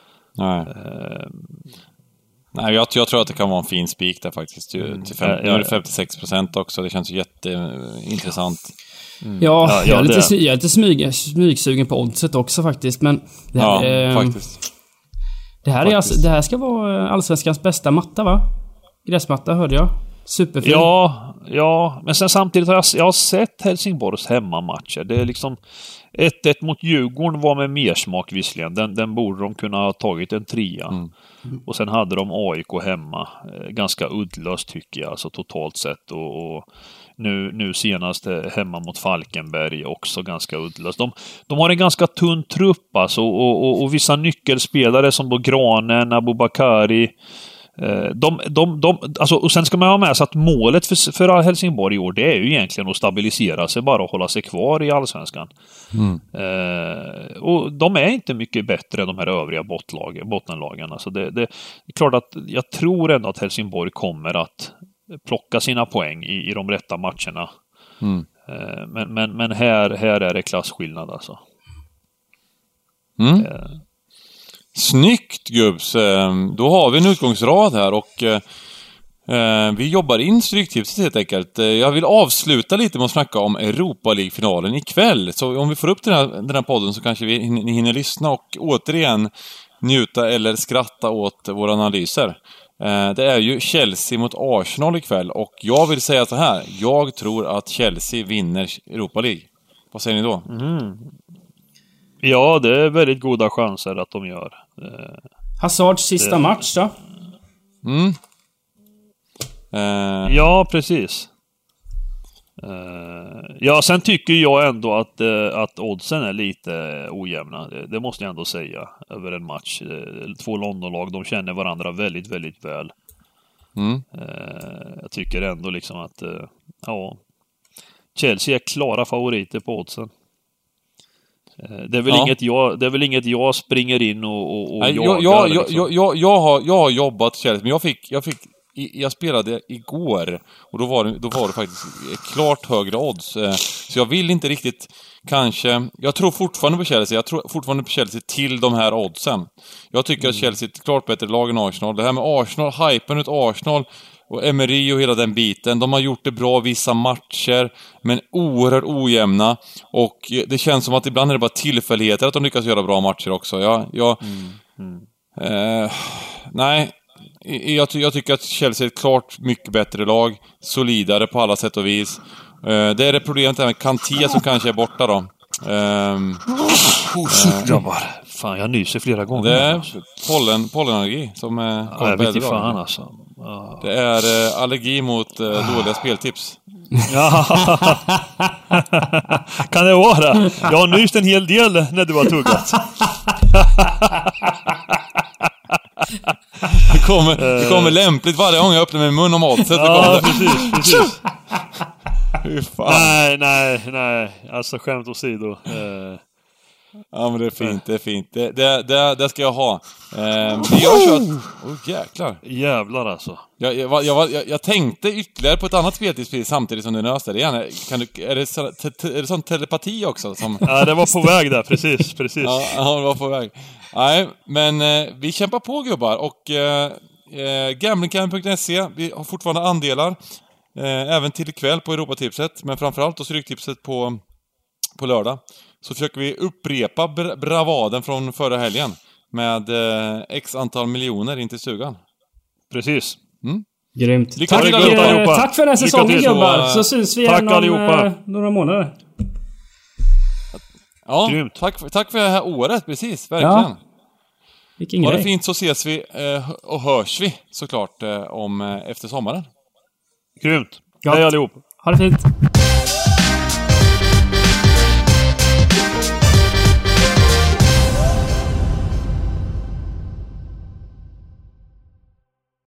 Nej, jag tror att det kan vara en fin spik där faktiskt. Nu är det 56% också. Det känns jätteintressant. Jag är lite smygsugen på oddset också faktiskt. Men det här, faktiskt. Det här ska vara allsvenskans bästa matta, va? Gräsmatta hörde jag. Superfin. Ja, men sen samtidigt har jag har sett Helsingborgs hemmamatcher. Det är liksom 1-1 mot Djurgården var med mer smak visserligen. Den borde de kunna ha tagit en 3. Och sen hade de AIK hemma. Ganska uddlöst tycker jag, alltså totalt sett. Och nu senast hemma mot Falkenberg också ganska uddlöst. De har en ganska tunn trupp alltså, och vissa nyckelspelare som då Granen, Abubakari. Alltså, och sen ska man ha med sig att målet för Helsingborg i år, det är ju egentligen att stabilisera sig bara och hålla sig kvar i Allsvenskan. Och de är inte mycket bättre än de här övriga bottenlagen. Alltså det är klart att jag tror ändå att Helsingborg kommer att plocka sina poäng i de rätta matcherna. Men här är det klasskillnad alltså. Snyggt gubbs! Då har vi en utgångsrad här och vi jobbar in Stryktipset helt enkelt. Jag vill avsluta lite med att snacka om Europa League-finalen ikväll. Så om vi får upp den här podden så kanske ni hinner lyssna och återigen njuta eller skratta åt våra analyser. Det är ju Chelsea mot Arsenal ikväll och jag vill säga så här. Jag tror att Chelsea vinner Europa League. Vad säger ni då? Ja, det är väldigt goda chanser att de gör. Hazards sista match då? Ja, precis. Ja, sen tycker jag ändå att oddsen är lite ojämna. Det måste jag ändå säga. Över en match. 2 Londonlag, de känner varandra väldigt, väldigt väl. Jag tycker ändå liksom att Chelsea är klara favoriter på oddsen. Det är väl inget jag springer in och jagar. Jag har jobbat Chelsea, men jag spelade igår och då var det faktiskt klart högre odds. Så jag vill inte riktigt kanske... Jag tror fortfarande på Chelsea. Jag tror fortfarande på Chelsea till de här oddsen. Jag tycker att Chelsea är ett klart bättre lag än Arsenal. Det här med Arsenal, hypen ut Arsenal och Emery och hela den biten. De har gjort det bra vissa matcher, men oerhört ojämna. Och det känns som att ibland är det bara tillfälligheter att de lyckas göra bra matcher också. Nej... Jag tycker att Chelsea är ett klart mycket bättre lag. Solidare på alla sätt och vis. Det är det problemet med Kanté som kanske är borta då. Fan, jag nyser flera gånger. Det är pollenallergi som kommer på äldre fan alltså. Det är allergi mot dåliga speltips. Kan det vara det? Jag har nyst en hel del när du har tuggat. Det kommer lämpligt varje gång jag öppnar min mun om oddset. Ja, precis. Fy fan. Nej. Alltså skämt åsido. Ja, men det är fint. Det ska jag ha. Jag kör... jäklar. Jävlar alltså. Jag tänkte ytterligare på ett annat speltips samtidigt som du nöste det igen. Är det sån telepati också? Ja, det var på väg där. Precis. Ja, det var på väg. Nej, men vi kämpar på gubbar. Och gamblingcam.se, vi har fortfarande andelar. Även till ikväll på Europatipset. Men framförallt då Stryktipset på lördag. Så försöker vi upprepa bravaden från förra helgen. Med x antal miljoner in till stugan. Precis. Grymt. Tack för den här säsongen gubbar. Så syns vi igen om några månader. Ja, grymt. Tack för det här året, precis. Verkligen. Ja. Vilken grej. Var det fint så ses vi och hörs vi såklart efter sommaren. Grymt. Hej allihop. Ha det fint.